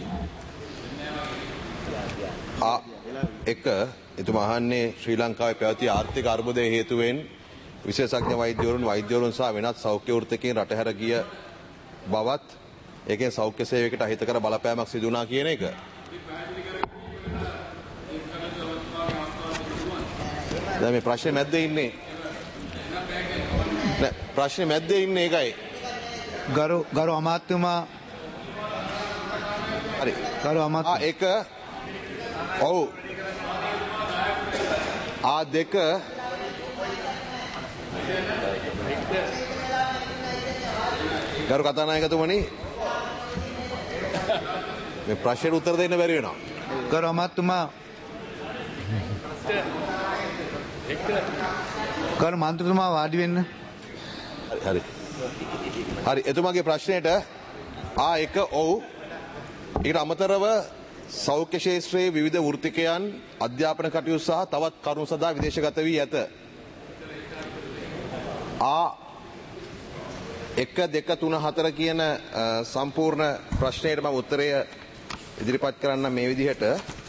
ආ එක එතුමා අහන්නේ ශ්‍රී ලංකාවේ පැවති ආර්ථික අර්බුදයේ හේතුවෙන් විශේෂඥ වෛද්‍යවරුන් වෛද්‍යවරුන් සහ වෙනත් සෞඛ්‍ය වෘත්තිකයන් රටහැර ගිය බවත් ඒකෙන් සෞඛ්‍ය සේවයකට අහිතකර බලපෑමක් සිදු වුණා කියන එක. දැන් මේ ප්‍රශ්නේ මැද්දේ ඉන්නේ නෑ ප්‍රශ්නේ මැද්දේ ඉන්නේ ඒකයි. ගරු ගරු අමාත්‍යතුමා හරි ගරු අමාත්‍ය ආ එක ඔව් ආ දෙක ගරු කතානායකතුමනි මේ ප්‍රශ්නෙට උත්තර දෙන්න බැරි වෙනවා. ගරු අමාත්‍යතුමා ගරු මන්ත්‍රීතුමා වාඩි වෙන්න. හරි හරි එතුමාගේ ප්‍රශ්නයට ආ එක ඔව් ඊට අමතරව සෞඛ්‍ය ශාස්ත්‍රයේ විවිධ වෘත්තිකයන් අධ්‍යාපන කටයුතු සහ තවත් කරුණු සඳහා විදේශගත වී ඇත. ආ එක දෙක තුන හතර කියන සම්පූර්ණ ප්‍රශ්නයට මම උත්තරය ඉදිරිපත් කරන්න මේ විදිහට.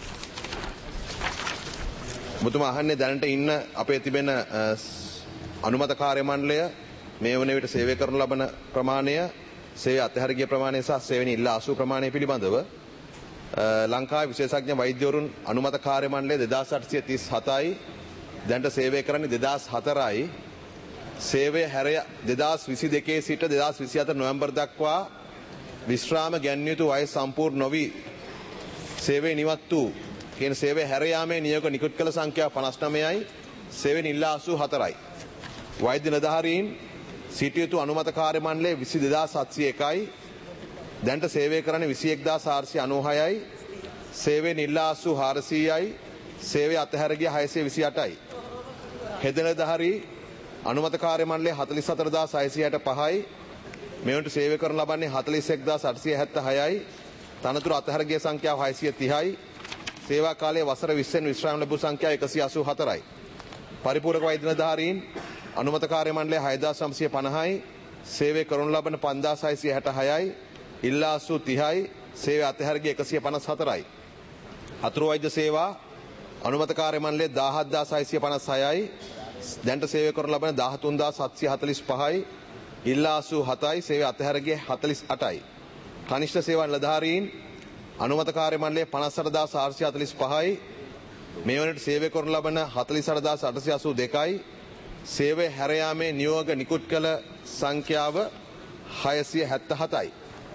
ඔබතුමා අහන්නේ දැනට ඉන්න අපේ තිබෙන අනුමත කාර්ය මණ්ඩලය මේ වන විට සේවය කරනු ලබන ප්‍රමාණය, සේවය අත්හැර ගිය ප්‍රමාණය සහ සේවන ඉල්ලා අසූ ප්‍රමාණය පිළිබඳව ලංකාවේ විශේෂඥ වෛද්‍යවරුන් අනුමත කාර්ය මණ්ඩලය දෙදාස් අටසිය තිස් හතයි දැනට සේවය කරන්නේ දෙදාස් හතරයි. සේවය හැර දෙදාස් විසි දෙකේ සිට දෙදාස් විසි හතර නොවැම්බර් දක්වා විශ්‍රාම ගැන්විය යුතු වයස සම්පූර්ණ නොවි සේවය නිවත් වූ කියන සේවය හැර යාමේ නියෝග නිකුත් කළ සංඛ්‍යාව පනස් නවයයි. සේවය ඉල්ලා අසූ හතරයි. වෛද්‍ය නිලධාරීන් සිටිය යුතු අනුමත කාර්ය මණ්ඩලය විසි දෙදාස් හත්සිය එකයි. දැනට සේවය කරන්නේ විසි එක්දාස් හාරසිය අනූහයයි. සේවය ඉල්ලා අසූ හාරසීයයි. සේවය අතහැර ගිය හයසිය විසි අටයි. හෙද නිලධාරී අනුමත කාර්ය මණ්ඩලය හතළිස් හතරදාස් හයසිය හැට පහයි. මෙවන්ට සේවය කරන ලබන්නේ හතළිස් එක්දාස් අටසිය හැත්තෑහයයි. තනතුරු අතහැර ගිය සංඛ්‍යාව හයසිය තිහයි. සේවා කාලයේ වසර විස්සෙන් විශ්‍රාම ලැබූ සංඛ්‍යාව එකසිය අසූ හතරයි. පරිපූර්ණක වෛද්‍ය නිලධාරීන් අනුමත කාර්ය මණ්ඩලය හයදාස් නවසිය පනහයි. සේවය කරනු ලබන පන්දාස් හයසිය හැටහයයි. ඉල්ලා අසූ තිහයි. සේවය අතහැර ගිය එකසිය පනස් හතරයි. අතුරු වෛද්‍ය සේවා අනුමත කාර්ය මණ්ඩලය දාහත්දාස් හයසිය පනස් හයයි. දැනට සේවය කරනු ලබන දහතුන්දාස් හත්සිය හතළිස් පහයි. ඉල්ලා අසූ හතයි. සේවය අතහැර ගිය හතළිස් අටයි. කනිෂ්ඨ සේවා නිලධාරීන් අනුමත කාර්ය මණ්ඩලය පනස් අටදාස් හාරසිය හතළිස් පහයි. මේ වනට සේවය කරනු ලබන හතළිස් අටදාස් අටසිය අසූ දෙකයි. සේවය හැර යාමේ නියෝග නිකුත් කළ සංඛ්‍යාව හයසිය හැත්තෑ හතයි.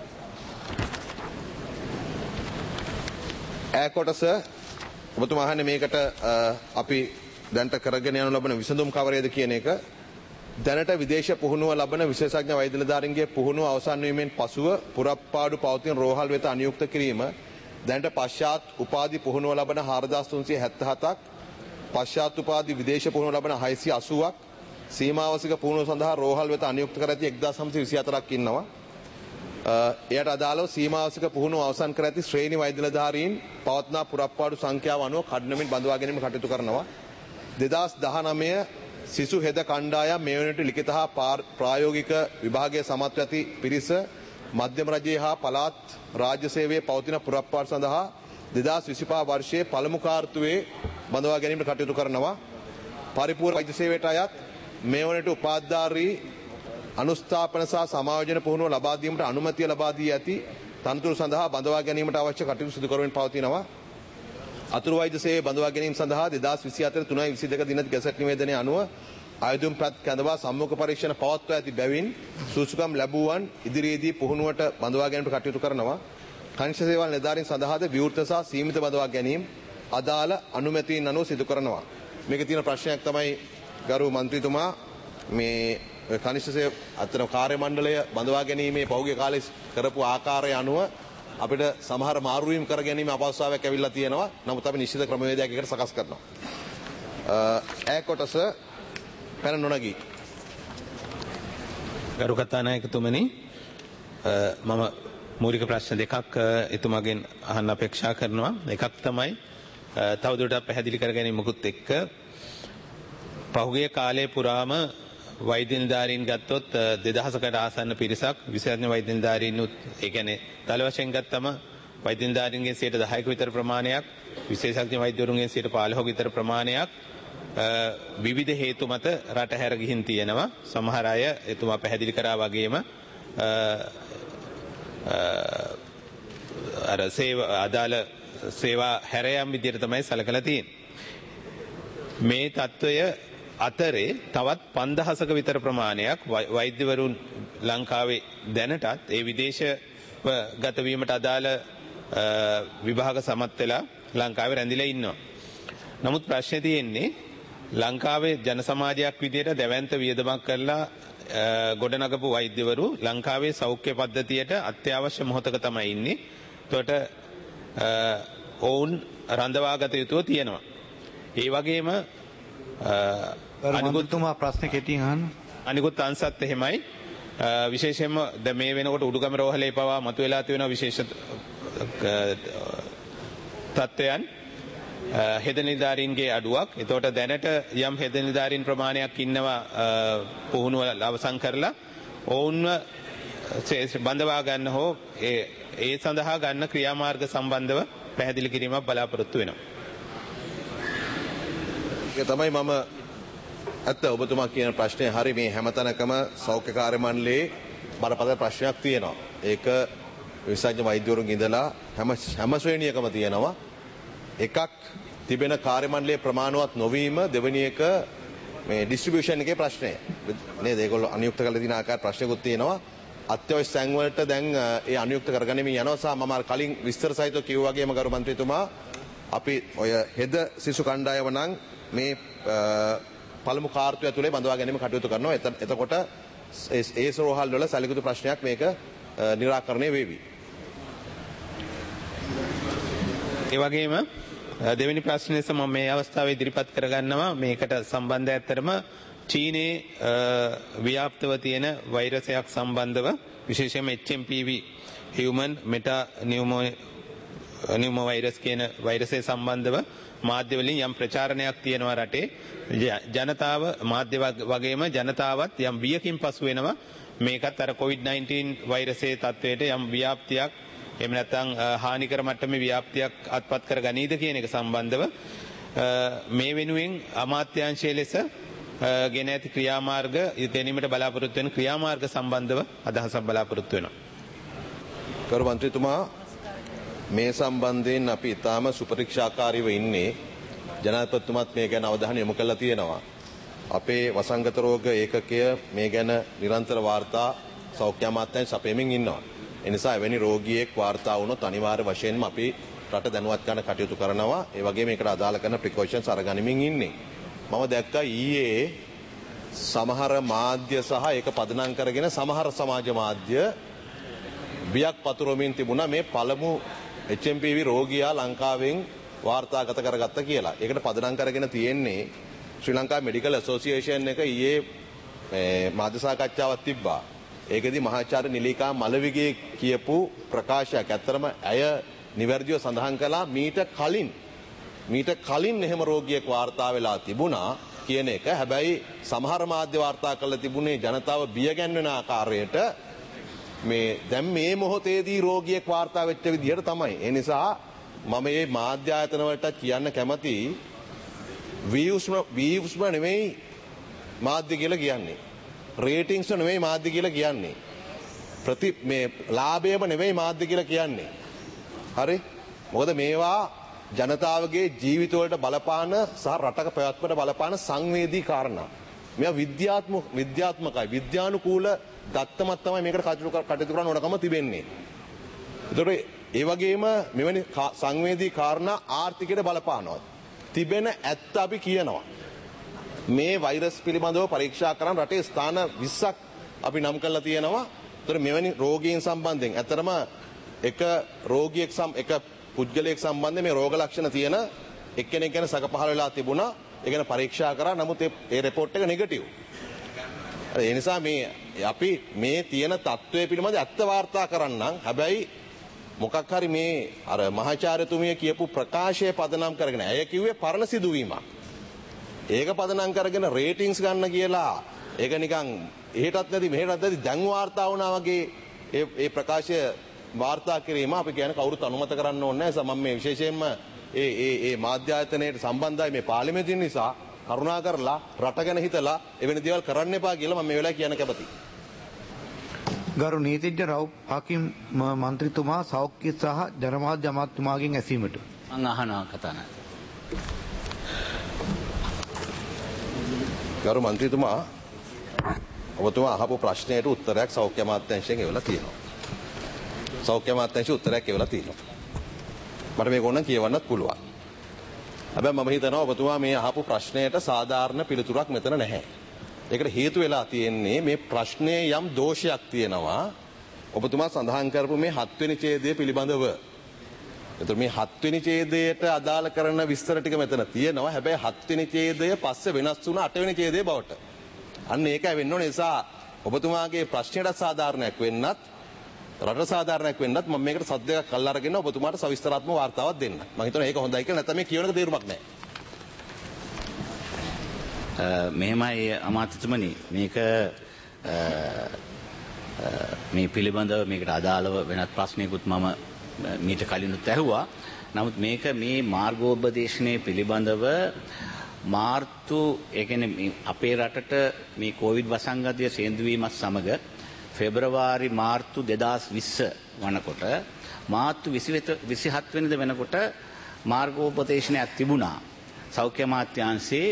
ඈ කොටස ඔබතුමා අහන්නේ මේකට අපි දැනට කරගෙන යනු ලබන විසඳුම් කවරේද කියන එක. දැනට විදේශ පුහුණුව ලබන විශේෂඥ වෛද්‍ය නිලධාරීන්ගේ පුහුණුව අවසන් වීමෙන් පසුව පුරප්පාඩු පවතින රෝහල් වෙත අනියුක්ත කිරීම දැනට පශ්චාත් උපාධි පුහුණුව ලබන හාරදාස් තුන්සිය හැත්තෑ හතක් පශ්චාත්තුපාදී විදේශ පුහුණුව ලබන හයසිය අසූවක් සීමාවසික පුහුණුව සඳහා රෝහල් වෙත අනියුක්ත කර ඇති එක්දාස් නවසිය විසි හතරක් ඉන්නවා. එයට අදාළව සීමාවසික පුහුණුව අවසන් කර ඇති ශ්‍රේණි වෛද්‍ය නිලධාරීන් පවත්නා පුරප්පාඩු සංඛ්‍යාව අනුව කඩිනමින් බඳවා ගැනීම කටයුතු කරනවා. දෙදාස් දහනවය සිසු හෙද කණ්ඩායම් මේ වනට ලිඛිත හා ප්‍රායෝගික විභාගයේ සමත් ඇති පිරිස මධ්‍යම රජයේ හා පළාත් රාජ්‍ය සේවයේ පවතින පුරප්පාඩු සඳහා දෙදාස් විසිපහ වර්ෂයේ පළමු කාර්තුවේ බඳවා ගැනීමට කටයුතු කරනවා. පරිපූර්ණ වෛද්‍ය සේවයට අයත් මේ වනට උපාධිධාරී අනුස්ථාපන සහ සමායෝජන පුහුණුව ලබා දීමට අනුමැතිය ලබා දී ඇති තනතුරු සඳහා බඳවා ගැනීමට අවශ්‍ය කටයුතු සිදු කරමින් පවතිනවා. අතුරු වෛද්‍ය සේවය බඳවා ගැනීම සඳහා දෙදාස් විසි හතර තුනයි විසි දෙක දින ගැසට් නිවේදනය අනුව ආයුධම් පත් කැඳවා සම්මුඛ පරීක්ෂණ පවත්වා ඇති බැවින් සූසුකම් ලැබුවන් ඉදිරියේදී පුහුණුවට බඳවා ගැනීමට කටයුතු කරනවා. කනිෂ්ඨ සේවල් නිලධාරීන් සඳහාද විවෘත සහ සීමිත බඳවා ගැනීම අදාළ අනුමැතීන් අනුව සිදු කරනවා. මේක තියෙන ප්‍රශ්නයක් තමයි ගරු මන්ත්‍රීතුමා මේ කනිෂ්ඨ සේව අතන කාර්ය මණ්ඩලය බඳවා ගැනීමේ පෞද්ගලික කාලේ කරපු ආකාරය අනුව අපිට සමහර මාරුවීම් කර ගැනීම අපහසුතාවයක් ඇවිල්ලා තියෙනවා. නමුත් අපි නිශ්චිත ක්‍රමවේදයක් එකට සකස් කරනවා. ඈ කොටස පැන නොනගී. ගරු කතානායකතුමනි මම මූලික ප්‍රශ්න දෙකක් එතුමාගෙන් අහන්න අපේක්ෂා කරනවා. එකක් තමයි තවදුරටත් පැහැදිලි කර ගැනීමකුත් එක්ක පහුගිය කාලය පුරාම වෛද්‍ය නිලධාරීන් ගත්තොත් දෙදහසකට ආසන්න පිරිසක් විශේෂඥ වෛද්‍ය නිලධාරීන් ඒ කියන්නේ තල වශයෙන් ගත්තම වෛද්‍ය නිලධාරීන්ගේ සියයට දහයක විතර ප්‍රමාණයක් විශේෂඥ වෛද්‍යවරුන්ගේ සියයට පහළොවක විතර ප්‍රමාණයක් විවිධ හේතු මත රට හැර ගිහින් තියෙනවා. සමහර අය එතුමා පැහැදිලි කරා වගේම අර සේවා අදාළ සේවා හැර යාම විදිහට තමයි සැලකලා තියෙන්නේ. මේ తত্ত্বය අතරේ තවත් පන්දහසක විතර ප්‍රමාණයක් වෛද්‍යවරුන් ලංකාවේ දැනටත් ඒ විදේශ ගත වීමට අදාළ විභාග සමත් වෙලා ලංකාවේ රැඳිලා ඉන්නවා. නමුත් ප්‍රශ්නේ තියෙන්නේ ලංකාවේ ජන සමාජයක් විදිහට දැවැන්ත වියදමක් කරලා ගොඩනගපු වෛද්‍යවරු ලංකාවේ සෞඛ්‍ය පද්ධතියට අත්‍යවශ්‍ය මොහොතක තමයි ඉන්නේ. ඒකට ඔවුන් රඳවාගත යුතුව තියෙනවා. ඒ වගේම අනිකුත්තුමා ප්‍රශ්න කෙටියෙන් අහන්න. අනිකුත් අංශත් එහෙමයි. විශේෂයෙන්ම දැන් මේ වෙනකොට උඩුගම රෝහලේ පවා මතුවලා තියෙන විශේෂ තත්ත්වයන් හෙද නිලධාරීන්ගේ අඩුවක්. ඒතකොට දැනට යම් හෙද නිලධාරීන් ප්‍රමාණයක් ඉන්නවා පුහුණුව අවසන් කරලා ඔවුන්ව බඳවා ගන්න හෝ ඒ ඒ සඳහා ගන්න ක්‍රියාමාර්ග සම්බන්ධව පැහැදිලි කිරීමක් බලාපොරොත්තු වෙනවා. ඒක තමයි මම ඇත්ත ඔබතුමා කියන ප්‍රශ්නේ හරි. මේ හැමතැනකම සෞඛ්‍ය කාර්ය මණ්ඩලයේ බරපතල ප්‍රශ්නයක් තියෙනවා. ඒක විශේෂඥ වෛද්‍යවරුන් ඉඳලා හැම හැම ශ්‍රේණියකම තියෙනවා. එකක් තිබෙන කාර්ය මණ්ඩලයේ ප්‍රමාණවත් නොවීම, දෙවෙනි එක මේ ඩිස්ට්‍රිබියුෂන් එකේ ප්‍රශ්නය. නේද? ඒගොල්ලෝ අනියුක්ත කළ දින ආකාර ප්‍රශ්නකුත් තියෙනවා. අත්‍යවශ්‍ය තැන් වලට දැන් ඒ අනියුක්ත කරගැනීම යනවා. සහ මම කලින් විස්තර සහිතව කිව්වා වගේම ගරු මන්ත්‍රීතුමා අපි ඔය හෙද සිසු කණ්ඩායම නම් මේ පළමු කාර්තුව ඇතුලේ බඳවා ගැනීම කටයුතු කරනවා. එතකොට ඒ සරෝහල් වල සැලකුතු ප්‍රශ්නයක් මේක निराකරණය වේවි. ඒ වගේම දෙවෙනි ප්‍රශ්නේ මම මේ අවස්ථාවේ ඉදිරිපත් කරගන්නවා. මේකට සම්බන්ධ ඇත්තරම චීනයේ ව්‍යාප්තව තියෙන වෛරසයක් සම්බන්ධව විශේෂයෙන්ම H M P V human meta pneumo virus කියන වෛරසය සම්බන්ධව මාධ්‍ය වලින් යම් ප්‍රචාරණයක් තියෙනවා රටේ. ජනතාව මාධ්‍ය වගේම ජනතාවත් යම් බියකින් පසු වෙනවා. මේකත් අර කොවිඩ් නයින්ටීන් වෛරසයේ තත්වයට යම් ව්‍යාප්තියක් එහෙම නැත්නම් හානිකර මට්ටමේ ව්‍යාප්තියක් අත්පත් කර ගනීද කියන එක සම්බන්ධව මේ වෙනුවෙන් අමාත්‍යාංශයේ ලෙස ගෙන ඇති ක්‍රියාමාර්ග දෙනීමට බලාපොරොත්තු වෙන ක්‍රියාමාර්ග සම්බන්ධව අදහසක් බලාපොරොත්තු වෙනවා. ගරු මන්ත්‍රීතුමා මේ සම්බන්ධයෙන් අපි ඊටාම සුපරීක්ෂාකාරීව ඉන්නේ. ජනාධිපතිතුමත් මේ ගැන අවධානය යොමු කරලා තියෙනවා. අපේ වසංගත රෝග ඒකකය මේ ගැන නිරන්තර වාර්තා සෞඛ්‍ය අමාත්‍යාංශ සපයමින් ඉන්නවා. ඒ නිසා එවැනි රෝගියෙක් වාර්තා වුණොත් අනිවාර්ය වශයෙන්ම අපි රට දැනුවත් කරන්න කටයුතු කරනවා. ඒ වගේම මේකට අදාළ කරන ප්‍රිකොෂන්ස් අරගනිමින් ඉන්නේ. මම දැක්කා ඊයේ සමහර මාධ්‍ය සහ ඒක පදනම් කරගෙන සමහර සමාජ මාධ්‍ය බියක් පතුරවමින් තිබුණා මේ පළමු H M P V රෝගියා ලංකාවෙන් වාර්තාගත කරගත්ත කියලා. ඒකට පදනම් කරගෙන තියෙන්නේ ශ්‍රී ලංකා මෙඩිකල් ඇසෝසියේෂන් එක ඊයේ මේ මාධ්‍ය සාකච්ඡාවක් තිබ්බා. ඒකෙදි මහාචාර්ය නිලිකා මලවිගේ කියපු ප්‍රකාශයක් ඇත්තරම ඇය නිවැරදිව සඳහන් කළා මීට කලින් මීට කලින් එහෙම රෝගියෙක් වාර්තා වෙලා තිබුණා කියන එක. හැබැයි සමහර මාධ්‍ය වාර්තා කරලා තිබුණේ ජනතාව බිය ගැන්වෙන ආකාරයට මේ දැන් මේ මොහොතේදී රෝගියෙක් වාර්තා වෙච්ච විදිහට තමයි. ඒ නිසා මම මේ මාධ්‍ය ආයතන වලට කියන්න කැමති වීව්ස්ම වීව්ස්ම නෙමෙයි මාධ්‍ය කියලා කියන්නේ. රේටින්ග්ස් නෙමෙයි මාධ්‍ය කියලා කියන්නේ. ප්‍රති මේ ලාභයම නෙමෙයි මාධ්‍ය කියලා කියන්නේ. හරි? මොකද මේවා ජනතාවගේ ජීවිත වලට බලපාන සහ රටක පැවැත්මට බලපාන සංවේදී කාරණා. මේවා විද්‍යාත්මක විද්‍යාත්මකයි විද්‍යානුකූල දත්තමක් තමයි මේකට කටයුතු කරන්න ඕනකම තිබෙන්නේ. ඒතකොට ඒ වගේම මෙවැනි සංවේදී කාරණා ආර්ථිකයට බලපානවා. තිබෙන ඇත්ත අපි කියනවා. මේ වෛරස් පිළිබඳව පරීක්ෂා කරන රටේ ස්ථාන විස්සක් අපි නම් කරලා තියෙනවා. ඒතකොට මෙවැනි රෝගීන් සම්බන්ධයෙන් ඇත්තරම එක රෝගියෙක් සම් එක පුද්ගලයෙක් සම්බන්ධයෙන් මේ රෝග ලක්ෂණ තියෙන එක්කෙනෙක් ගැන සැක පහළ වෙලා තිබුණා. ඒ ගැන පරීක්ෂා කරා. නමුත් ඒ report එක නෙගටිව්. ඒ නිසා මේ අපි මේ තියෙන තත්ත්වය පිළිබඳ ඇත්ත වාර්තා කරන්නම්. හැබැයි මොකක් හරි මේ අර මහාචාර්යතුමිය කියපු ප්‍රකාශය පදනම් කරගෙන ඇය කිව්වේ පරණ සිදුවීමක්. ඒක පදනම් කරගෙන රේටින්ග්ස් ගන්න කියලා ඒක නිකන් එහෙටත් නැති මෙහෙටත් නැති දැන් වාර්තා වුණා වගේ ඒ ඒ ප්‍රකාශය වාර්තා කිරීම අපි කියන්නේ කවුරුත් අනුමත කරන්න ඕනේ නැහැ. මම මේ විශේෂයෙන්ම ඒ ඒ ඒ මාධ්‍ය ආයතනයට සම්බන්ධයි මේ පාර්ලිමේන්තුව නිසා කරුණා කරලා රට ගැන හිතලා එවැනි දේවල් කරන්න එපා කියලා මම මේ වෙලාවේ කියන්න කැමතියි. ගරු නීතිඥ රවුප් හකිම් මන්ත්‍රීතුමා සෞඛ්‍ය සහ ජනමාධ්‍ය අමාත්‍යතුමාගෙන් ඇසීමට මම අහනවා කතා නැහැ. ගරු මන්ත්‍රීතුමා ඔබතුමා අහපු ප්‍රශ්නයට උත්තරයක් සෞඛ්‍ය අමාත්‍යාංශයෙන් එවලා තියෙනවා. සෞඛ්‍ය අමාත්‍යාංශය උත්තරයක් එවලා තියෙනවා. මට මේක ඕනනම් කියවන්නත් පුළුවන්. හැබැයි මම හිතනවා ඔබතුමා මේ අහපු ප්‍රශ්නයට සාධාරණ පිළිතුරක් මෙතන නැහැ. ඒකට හේතු වෙලා තියෙන්නේ මේ ප්‍රශ්නයේ යම් දෝෂයක් තියෙනවා. ඔබතුමා සඳහන් කරපු මේ හත්වෙනි ඡේදය පිළිබඳව. එතකොට මේ හත්වෙනි ඡේදයට අදාළ කරන විස්තර ටික මෙතන තියෙනවා. හැබැයි හත්වෙනි ඡේදය පස්සේ වෙනස් වුණා අටවෙනි ඡේදය බවට. අන්න ඒකයි වෙන්න ඕනේ. නිසා ඔබතුමාගේ ප්‍රශ්නයට සාධාරණයක් වෙන්නත් රට සාධාරණයක් වෙන්නත් මම මේකට සද්දයක් අල්ල අරගෙන ඔබතුමාට සවිස්තරාත්මක වාර්තාවක් දෙන්න. මම හිතනවා ඒක හොඳයි කියලා. නැත්නම් මේ කියවනක තේරුමක් නැහැ. මෙහෙමයි අමාත්‍යතුමනි මේක මේ පිළිබඳව මේකට අදාළව වෙනත් ප්‍රශ්නයකුත් මම මීට කලිනුත් ඇහුවා. නමුත් මේක මේ මාර්ගෝපදේශනයේ පිළිබඳව මාර්තු ඒ කියන්නේ අපේ රටට මේ කොවිඩ් වසංගතය සේන්දු වීමත් සමග පෙබරවාරි මාර්තු දෙදාස් විස්ස වනකොට මාර්තු විසිහත් වෙනිදා වෙනකොට මාර්ගෝපදේශනයක් තිබුණා. සෞඛ්‍ය අමාත්‍යාංශයේ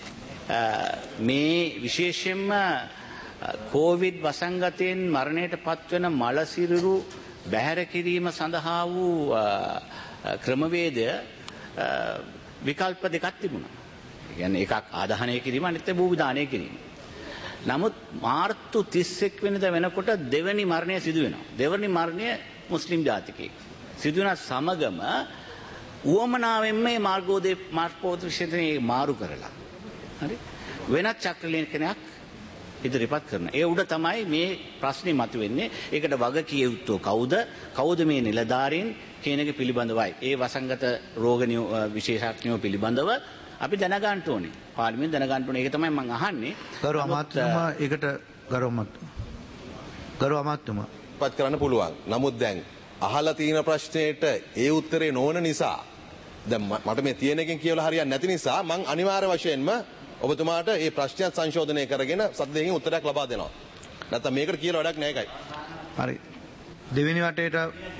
මේ විශේෂයෙන්ම කොවිඩ් වසංගතයෙන් මරණයට පත්වන මලසිරුරු බැහැර කිරීම සඳහා වූ ක්‍රමවේදය විකල්ප දෙකක් තිබුණා. ඒ කියන්නේ එකක් ආදාහනය කිරීම අනිත් එක භූවිදානය කිරීම. නමුත් මාර්තු තිස් එක් වෙනිදා වෙනකොට දෙවැනි මරණය සිදු වෙනවා. දෙවැනි මරණය මුස්ලිම් ජාතිකයෙක්. සිදු වෙන සමගම උවමනාවෙන් මේ මාර්ගෝදේ මාර්ගෝපදේශනයේ මාරු කරලා හරි වෙනත් චක්‍රලේඛනයක් ඉදිරිපත් කරනවා. ඒ උඩ තමයි මේ ප්‍රශ්නේ මතුවෙන්නේ. ඒකට වග කිය යුත්තෝ කවුද? කවුද මේ නිලධාරීන් කියන එක පිළිබඳවයි. ඒ වසංගත රෝග විශේෂඥයෝ පිළිබඳව අපි දැනගන්න ඕනේ. පාර්ලිමේන්තුව දැනගන්න ඕනේ. ඒක තමයි මම අහන්නේ. ගරු අමාත්‍යතුමා ඒකට ගරු අමාත්‍යතුමා ගරු අමාත්‍යතුමා පත් කරන්න පුළුවන්. නමුත් දැන් අහලා තියෙන ප්‍රශ්නෙට ඒ උත්තරේ නොවන නිසා දැන් මට මේ තියෙන එකෙන් කියලා හරියන්නේ නැති නිසා මම අනිවාර්ය වශයෙන්ම ඔබතුමාට මේ ප්‍රශ්නයත් සංශෝධනය කරගෙන සත් දෙකකින් උත්තරයක් ලබා දෙනවා. නැත්නම් මේකට කියලා වැඩක් නැහැ ඒකයි. හරි. දෙවෙනි වටේට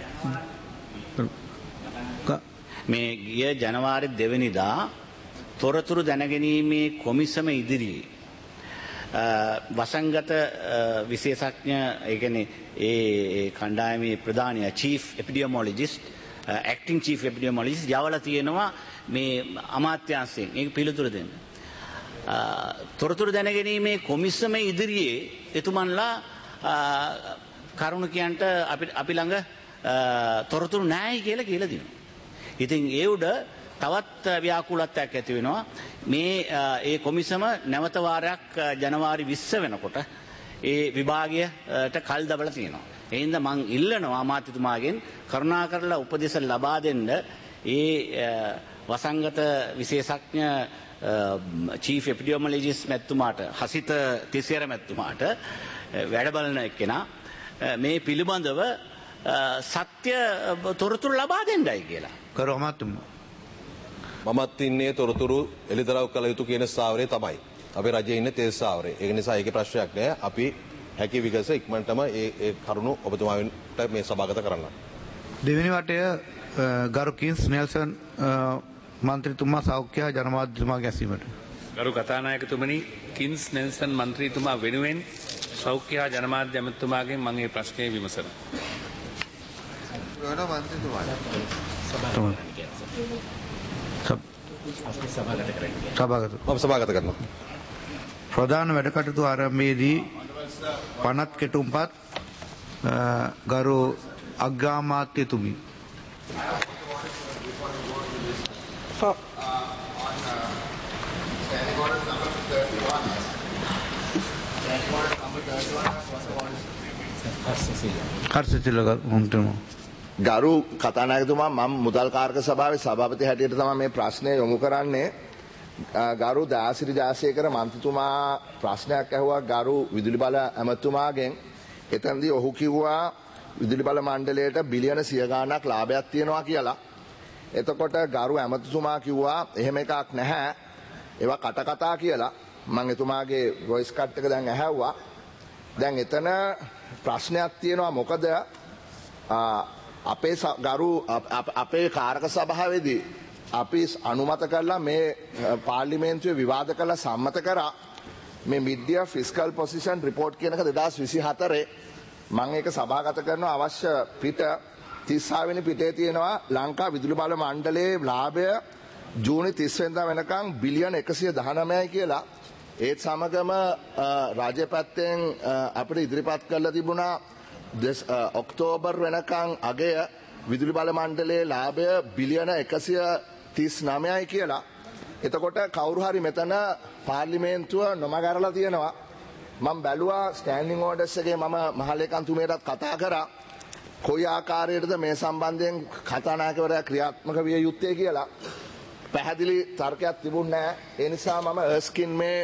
මේ ගිය ජනවාරි දෙවෙනිදා තොරතුරු දැනගැනීමේ කොමිසම ඉදිරියේ වසංගත විශේෂඥ ඒ කියන්නේ ඒ කණ්ඩායමේ ප්‍රධානී chief epidemiologist acting chief epidemiologist යවලා තියෙනවා මේ අමාත්‍යාංශයෙන් ඒක පිළිතුරු දෙන්න. තොරතුරු දැනගැනීමේ කොමිසම ඉදිරියේ එතුමන්ලා කරුණු කියන්ට අපි අපි ළඟ තොරතුරු නැහැ කියලා කියලා දෙනවා. ඉතින් ඒ උඩ තවත් ව්‍යාකූලත්වයක් ඇති වෙනවා. මේ ඒ කොමිසම නැවත වාරයක් ජනවාරි විස්ස වෙනකොට ඒ විභාගයට කල් දබලා තියෙනවා. ඒ හින්දා මං ඉල්ලනවා අමාත්‍යතුමාගෙන් කරුණාකරලා උපදෙස් ලබා දෙන්න ඒ වසංගත විශේෂඥ චීෆ් එපිඩියොමොලොජිස්ට් මැතිතුමාට හසිත තිසියර මැතිතුමාට වැඩ බලන එක්කෙනා මේ පිළිබඳව සත්‍ය තොරතුරු ලබා දෙන්නයි කියලා. කරු අමාත්‍යතුමා මමත් ඉන්නේ තොරතුරු එළිදරව් කළ යුතු කියන ස්ථාවරයේ තමයි. අපේ රජයේ ඉන්නේ තේ ස්ථාවරයේ. ඒක නිසා ඒකේ ප්‍රශ්නයක් නෑ. අපි හැකි විගස ඉක්මනටම ඒ ඒ කරුණු ඔබතුමාට මේ සභාගත කරන්න. දෙවෙනි වටය ගරු කින්ස් නෙල්සන් මන්ත්‍රීතුමා සෞඛ්‍ය ජනමාධ්‍යතුමාගේ ඇසීමට. ගරු කතානායකතුමනි, කින්ස් නෙල්සන් මන්ත්‍රීතුමා වෙනුවෙන් සෞඛ්‍ය ජනමාධ්‍ය ඇමතිතුමාගෙන් මම මේ ප්‍රශ්නය විමසනවා. ගරු මන්ත්‍රීතුමාට සභාගත මම සභාගත කරනවා. ප්‍රධාන වැඩ කටයුතු ආරම්භයේදී පනත් කෙටුම්පත් ගරු අග්‍රාමාත්‍යතුමි හර්ෂසිල මුන්තුමා ගරු කතානායකතුමා මම මුදල් කාර්ක සභාවේ සභාපති හැටියට තමයි මේ ප්‍රශ්නය යොමු කරන්නේ. ගරු දයාසිරි ජයසේකර මන්ත්‍රීතුමා ප්‍රශ්නයක් ඇහුවා ගරු විදුලි බල ඇමතුමාගෙන්. එතනදී ඔහු කිව්වා විදුලි බල මණ්ඩලයට බිලියන සිය ගාණක් ලාභයක් තියෙනවා කියලා. එතකොට ගරු ඇමතුමා කිව්වා එහෙම එකක් නැහැ. ඒවා කට කතා කියලා. මම එතුමාගේ වොයිස් කට් එක දැන් ඇහැව්වා. දැන් එතන ප්‍රශ්නයක් තියෙනවා. මොකද අපේ ගරු අපේ කාරක සභාවේදී අපි අනුමත කරලා මේ පාර්ලිමේන්තුවේ විවාද කරලා සම්මත කරා මේ මිඩ්ියා ෆිස්කල් පොසිෂන් රිපෝට් කියන එක දෙදාස් විසි හතරේ මම ඒක සභාගත කරනවා. අවශ්‍ය පිට තිස් හය වෙනි පිටේ තියෙනවා ලංකා විදුලි බල මණ්ඩලයේ ලාභය ජූනි තිස් වෙනිදා වෙනකන් බිලියන එකසිය දහනවයයි කියලා. ඒත් සමගම රාජ්‍ය පැත්තෙන් අපිට ඉදිරිපත් කරලා තිබුණා ඔක්තෝබර් වෙනකන් අගය විදුලි බල මණ්ඩලයේ ලාභය බිලියන එකසිය තිස් නවයයි කියලා. එතකොට කවුරු හරි මෙතන පාර්ලිමේන්තුව නොමගරලා තියෙනවා. මම බැලුවා ස්ටෑන්ඩින් ඕඩර්ස් එකේ මම මහලේකම්තුමියටත් කතා කරා කොයි ආකාරයකටද මේ සම්බන්ධයෙන් කතානායකවරයා ක්‍රියාත්මක විය යුත්තේ කියලා. පැහැදිලි තර්කයක් තිබුණේ නැහැ. ඒ නිසා මම එර්ස්කින් මේ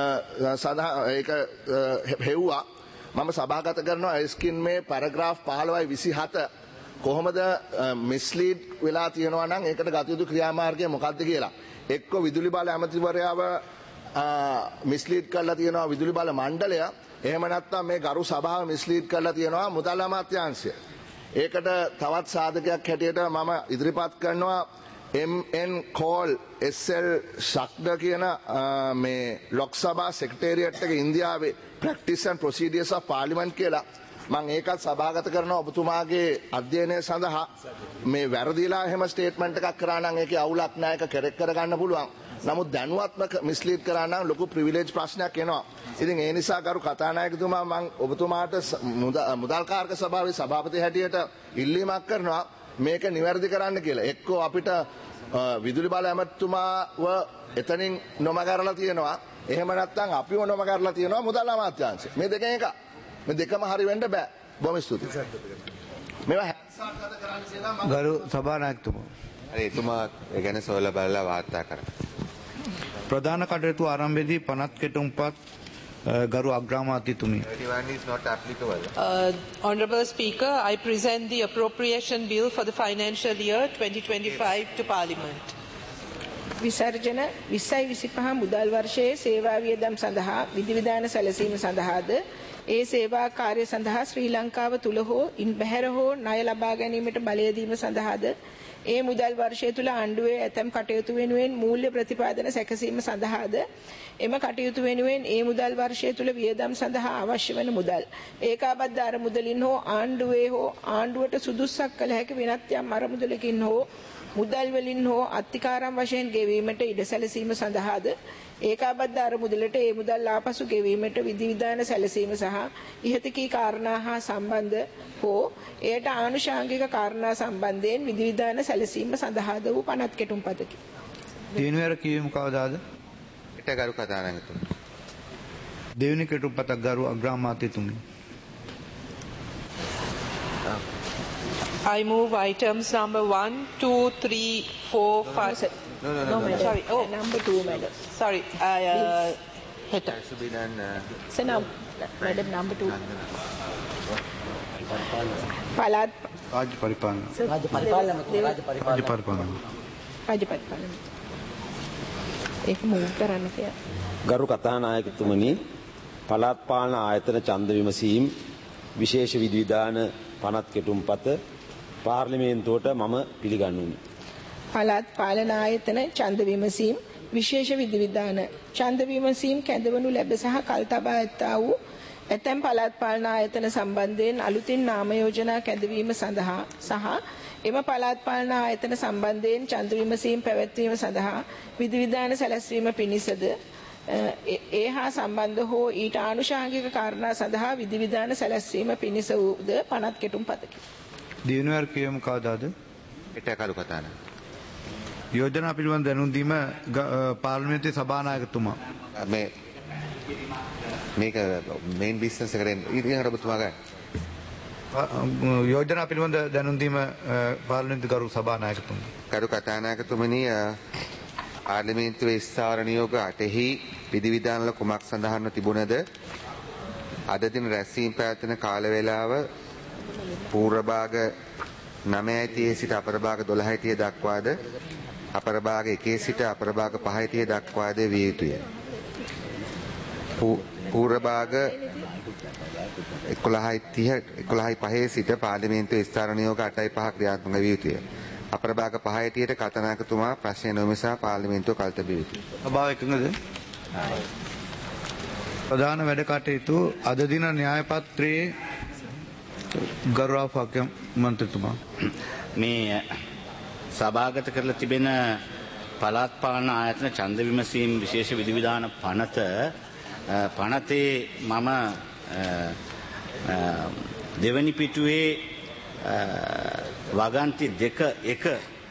සඳහා ඒක හෙව්වා. මම සභාගත කරනවා එර්ස්කින් මේ පැරග්‍රාෆ් පහළොවයි විසිහත කොහොමද මිස්ලීඩ් වෙලා තියෙනවා නම් ඒකට ගත යුතු ක්‍රියාමාර්ගය මොකක්ද කියලා. එක්ක විදුලි බල ඇමතිවරයාව මිස්ලීඩ් කරලා තියෙනවා විදුලි බල මණ්ඩලය. එහෙම නැත්නම් මේ ගරු සභාව මිස්ලීඩ් කරලා තියෙනවා මුදල් අමාත්‍යාංශය. ඒකට තවත් සාධකයක් හැටියට මම ඉදිරිපත් කරනවා M N Kaul S L Shakdher කියන මේ ලොක් සභා සෙක්‍රටේරියට් එක ඉන්දියාවේ practice and procedures of parliament කියලා මම ඒකත් සභාගත කරනවා ඔබතුමාගේ අධ්‍යයනය සඳහා. මේ වැරදිලා එහෙම ස්ටේට්මන්ට් එකක් කරා නම් ඒකේ අවුලක් නැහැ. ඒක කෙරෙක් කරගන්න පුළුවන්. නමුත් දැනුවත්ම මිස්ලීඩ් කරා නම් ලොකු ප්‍රිවිලේජ් ප්‍රශ්නයක් එනවා. ඉතින් ඒ නිසා ගරු කතානායකතුමා මම ඔබතුමාට මුදල් කාර්ක සභාවේ සභාපති හැටියට ඉල්ලීමක් කරනවා මේක නිවැරදි කරන්න කියලා. එක්කෝ අපිට විදුලි බල ඇමතුමාව එතනින් නොමගරලා තියෙනවා. එහෙම නැත්නම් අපිව නොමගරලා තියෙනවා මුදල් අමාත්‍යාංශය. මේ දෙකෙන් එක. මේ දෙකම හරි වෙන්න බෑ. බොහොම ස්තුතියි. මේවා හැසාකත කරන්න කියලා ගරු සභානායකතුමා. හරි එතුමා ඒ ගැන සොයලා බලලා වාර්තා කරා. ප්‍රධාන කටයුතු ආරම්භයේදී පනත් කෙටුම්පත් ගරු අග්‍රාමාත්‍යතුමි. Uh, Honourable Speaker, I present the appropriation bill for the financial year twenty twenty-five to Parliament. විසර්ජන විස්සයි විසිපහ මුදල් වර්ෂයේ සේවා වියදම් සඳහා විධිවිධාන සැලසීම සඳහාද ඒ සේවා කාර්ය සඳහා ශ්‍රී ලංකාව තුල හෝ ඉන් බැහැර හෝ ණය ලබා ගැනීමට බලය දීම සඳහාද ඒ මුදල් වර්ෂය තුල ආණ්ඩුවේ ඇතැම් කටයුතු වෙනුවෙන් මූල්‍ය ප්‍රතිපාදන සැකසීම සඳහාද එම කටයුතු වෙනුවෙන් ඒ මුදල් වර්ෂය තුල වියදම් සඳහා අවශ්‍ය වන මුදල් ඒකාබද්ධ අරමුදලින් හෝ ආණ්ඩුවේ හෝ ආණ්ඩුවට සුදුසුසක් කළ හැකි වෙනත් යම් අරමුදලකින් හෝ මුදල් වලින් හෝ අත්තිකාරම් වශයෙන් ගෙවීමට ඉඩ සැලසීම සඳහාද ඒකාබද්ධ අරමුදලට ඒ මුදල් ආපසු ගෙවීමට විධිවිධාන සැලසීම සහ ඉහත කී කාරණා හා සම්බන්ධ හෝ එයට ආනුෂාංගික කාරණා සම්බන්ධයෙන් විධිවිධාන සැලසීම සඳහාද වූ පනත් කෙටුම්පතකි. දිනුවර කියවීම කවදාද? ඊට ගරු කතානායකතුමනි. දෙවෙනි කෙටුම්පතක් ගරු අග්‍රාමාත්‍යතුමනි. I move items number one, two, three, four, five. No, no, no, No, no, madam. no. Sorry. Oh, Number two, madam. sorry. I, uh, hit That should be done. Uh, So now, madam, number two. පළාත් රාජ්‍ය පරිපාලන. රාජ්‍ය පරිපාලන. රාජ්‍ය පරිපාලන. රාජ්‍ය පරිපාලන. ඒක මූව් කරන්න කියලා. ගරු කතානායකතුමනි, පළාත් පාලන ආයතන ඡන්ද විමසීම් විශේෂ විධිවිධාන පනත් කෙටුම්පත පාර්ලිමේන්තුවට මම පිළිගන්නුමි. පළාත් පාලන ආයතන ඡන්ද විමසීම් විශේෂ විධිවිධාන ඡන්ද විමසීම් කැඳවනු ලැබ සහ කල් තබා ඇත්තා වූ ඇතැම් පළාත් පාලන ආයතන සම්බන්ධයෙන් අලුතින් නාම යෝජනා කැඳවීම සඳහා සහ එම පළාත් පාලන ආයතන සම්බන්ධයෙන් ඡන්ද විමසීම් පැවැත්වීම සඳහා විධිවිධාන සැලැස්වීම පිණිසද ඒ හා සම්බන්ධ හෝ ඊට ආනුෂාංගික කාරණා සඳහා විධිවිධාන සැලැස්වීම පිණිස වූද පනත් කෙටුම්පතකි. දිනුවර කියවීම කවදාද? ඊට ගරු කතානායක. යෝජනා පිළිබඳ දැනුම් දීම පාර්ලිමේන්තුවේ සභානායකතුමා. මේ මේක මේන් බිස්නස් එකට ඉතින් ඔබතුමා ගන්න. යෝජනා පිළිබඳ දැනුම් දීම පාර්ලිමේන්තු ගරු සභානායකතුමා. ගරු කතානායකතුමනි, පාර්ලිමේන්තුවේ ස්ථාවර නියෝග අටෙහි විධිවිධානවල කුමක් සඳහන්ව තිබුණද අද දින රැස්වීම පැවැත්වෙන කාල වේලාව පූර්ව භාග නවය තිහේ සිට අපර භාග දොළහ තිහ දක්වාද අපර භාග එකේ සිට අපර භාග පහ තිහ දක්වාද විය යුතුය. පූර්ව භාග එකොළහයි තිහ එකොළහයි පහේ සිට පාර්ලිමේන්තුවේ ස්ථාවර නියෝග අටයි පහ ක්‍රියාත්මක විය යුතුය. අපර භාග පහයි තිහට කතානායකතුමා ප්‍රශ්නය නොමිසා පාර්ලිමේන්තුව කල් තැබිය යුතුය. සභාව එකඟද? ප්‍රධාන වැඩ කටයුතු අද දින න්‍යාය පත්‍රයේ ගෞරව ෆාක්‍ය මන්ත්‍රීතුමා මේ සභාගත කරලා තිබෙන පළාත් පාලන ආයතන ඡන්ද විමසීම් විශේෂ විධිවිධාන පනත පනතේ මම දෙවැනි පිටුවේ වගන්ති දෙක එක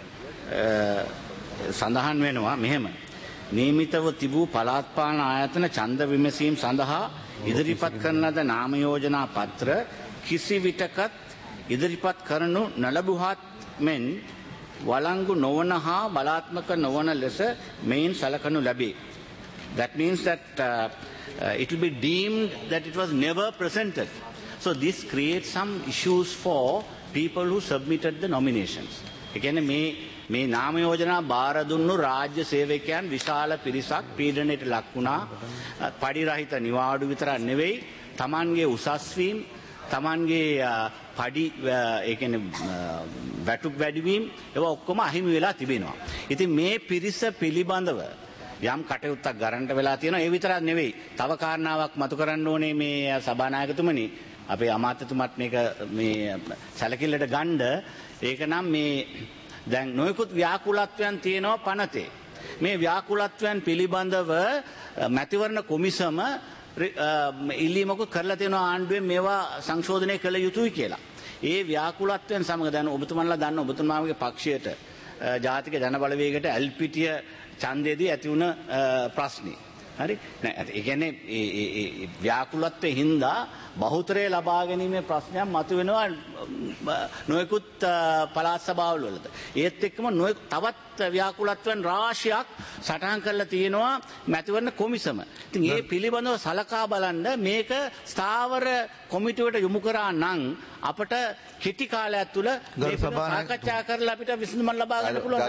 සඳහන් වෙනවා මෙහෙම. නියමිතව තිබූ පළාත් පාලන ආයතන ඡන්ද විමසීම් සඳහා ඉදිරිපත් කරන ලද නාම යෝජනා පත්‍ර කිසි විටකත් ඉදිරිපත් කරනු නොලැබුවත් මෙන් වළංගු නොවන හා බලාත්මක නොවන ලෙස මෙයින් සලකනු ලැබේ. That means that uh, uh, it will be deemed that it was never presented. So this creates some issues for people who submitted the nominations. ඒ කියන්නේ මේ මේ නාම යෝජනා බාර දුන්නු රාජ්‍ය සේවකයන් විශාල පිරිසක් පීඩනයට ලක් වුණා. පඩිරහිත නිවාඩු විතරක් නෙවෙයි, Tamanගේ උසස් වීම, Tamanගේ පඩි ඒ කියන්නේ වැටුප් වැඩිවීම ඒවා ඔක්කොම අහිමි වෙලා තිබෙනවා. ඉතින් මේ පිරිස පිළිබඳව යම් කටයුත්තක් ගන්නට වෙලා තියෙනවා. ඒ විතරක් නෙවෙයි, තව කාරණාවක් මතු කරන්න ඕනේ මේ සභානායකතුමනි. අපේ අමාත්‍යතුමත් මේක මේ සැලකිල්ලට ගන්න. ඒක නම් මේ දැන් නොයෙකුත් ව්‍යාකූලත්වයන් තියෙනවා පනතේ. මේ ව්‍යාකූලත්වයන් පිළිබඳව මැතිවරණ කොමිසම ඉල්ලීමකුත් කරලා තියෙනවා ආණ්ඩුවෙන් මේවා සංශෝධනය කළ යුතුයි කියලා. ඒ ව්‍යාකූලත්වයන් සමග දැන් ඔබතුමන්ලා දන්න ඔබතුමාගේ පක්ෂයට ජාතික ජනබලවේගයට ඇල්පිටිය ඡන්දයේදී ඇති වුණ ප්‍රශ්නේ. හරි නෑ ඒ කියන්නේ ඒ ව්‍යාකූලත්වයේ හින්දා බහුතරය ලබා ගැනීමේ ප්‍රශ්නයක් මතුවෙනවා නොයෙකුත් පළාත් සභාවල වලද. ඒත් එක්කම නොයෙක් තවත් ව්‍යාකූලත්වයන් රාශියක් සටහන් කරලා තියෙනවා මැතිවරණ කොමිසම. ඉතින් මේ පිළිබඳව සලකා බලන්න මේක ස්ථාවර කොමිටුවට යොමු කරා නම් අපට කෙටි කාලයක් තුල මේ සාකච්ඡා කරලා අපිට විසඳුමක් ලබා ගන්න පුළුවන්.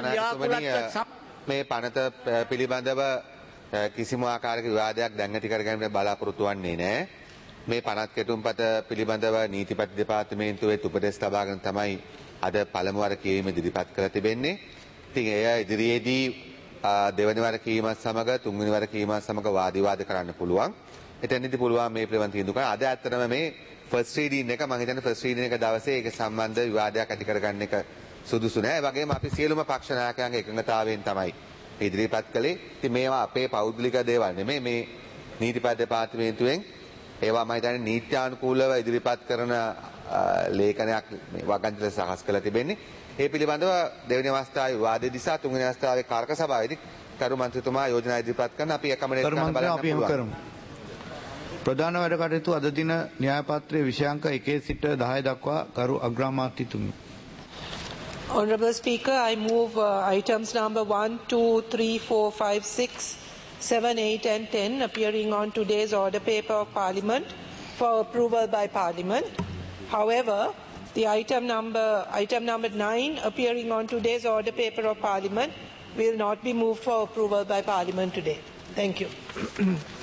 මේ පනත පිළිබඳව කිසිම ආකාරයක විවාදයක් දැන් ඇති කරගන්න බලාපොරොත්තු වෙන්නේ නැහැ. මේ පනත් කෙටුම්පත පිළිබඳව නීතිපති දෙපාර්තමේන්තුවේ උපදෙස් ලබාගෙන තමයි අද පළමු වර කියවීම ඉදිරිපත් කර තිබෙන්නේ. ඉතින් එය ඉදිරියේදී දෙවැනි වර කියවීමත් සමග තුන්වෙනි වර කියවීමත් සමග වාද විවාද කරන්න පුළුවන්. එතනදී පුළුවන් මේ පිළිබඳව තීන්දුව කරන්න. අද ඇත්තටම මේ ෆස්ට් රීඩින් එක මම හිතන්නේ ෆස්ට් රීඩින් එක දවසේ ඒක සම්බන්ධ විවාදයක් ඇති කරගන්න එක සුදුසු නෑ. ඒ වගේම අපි සියලුම පක්ෂ නායකයන්ගේ එකඟතාවයෙන් තමයි ඉදිරිපත් කළේ. ඉතින් මේවා අපේ පෞද්ගලික දේවල් නෙමෙයි. මේ නීතිපති දෙපාර්තමේන්තුවෙන් ඒවා මම හිතන්නේ නීත්‍යානුකූලව ඉදිරිපත් කරන ලේඛනයක් මේ වගන්තිල සකස් කරලා තිබෙන්නේ. ඒ පිළිබඳව දෙවෙනි අවස්ථාවේ වාදයේ දිසා තුන්වෙනි අවස්ථාවේ කාර්ක සභාවේදී කරු මන්ත්‍රීතුමා යෝජනා ඉදිරිපත් කරන අපි එකම කරු මන්ත්‍රී අපි එහෙම කරමු. ප්‍රධාන වැඩ කටයුතු අද දින න්‍යාය පත්‍රයේ විෂයාංක එකේ සිට දහය දක්වා කරු අග්‍රාමාත්‍යතුමනි. Honorable Speaker, I move uh, items number one, two, three, four, five, six, seven, eight and ten appearing on today's order paper of Parliament for approval by Parliament. However, the item number item number nine appearing on today's order paper of Parliament will not be moved for approval by Parliament today. Thank you.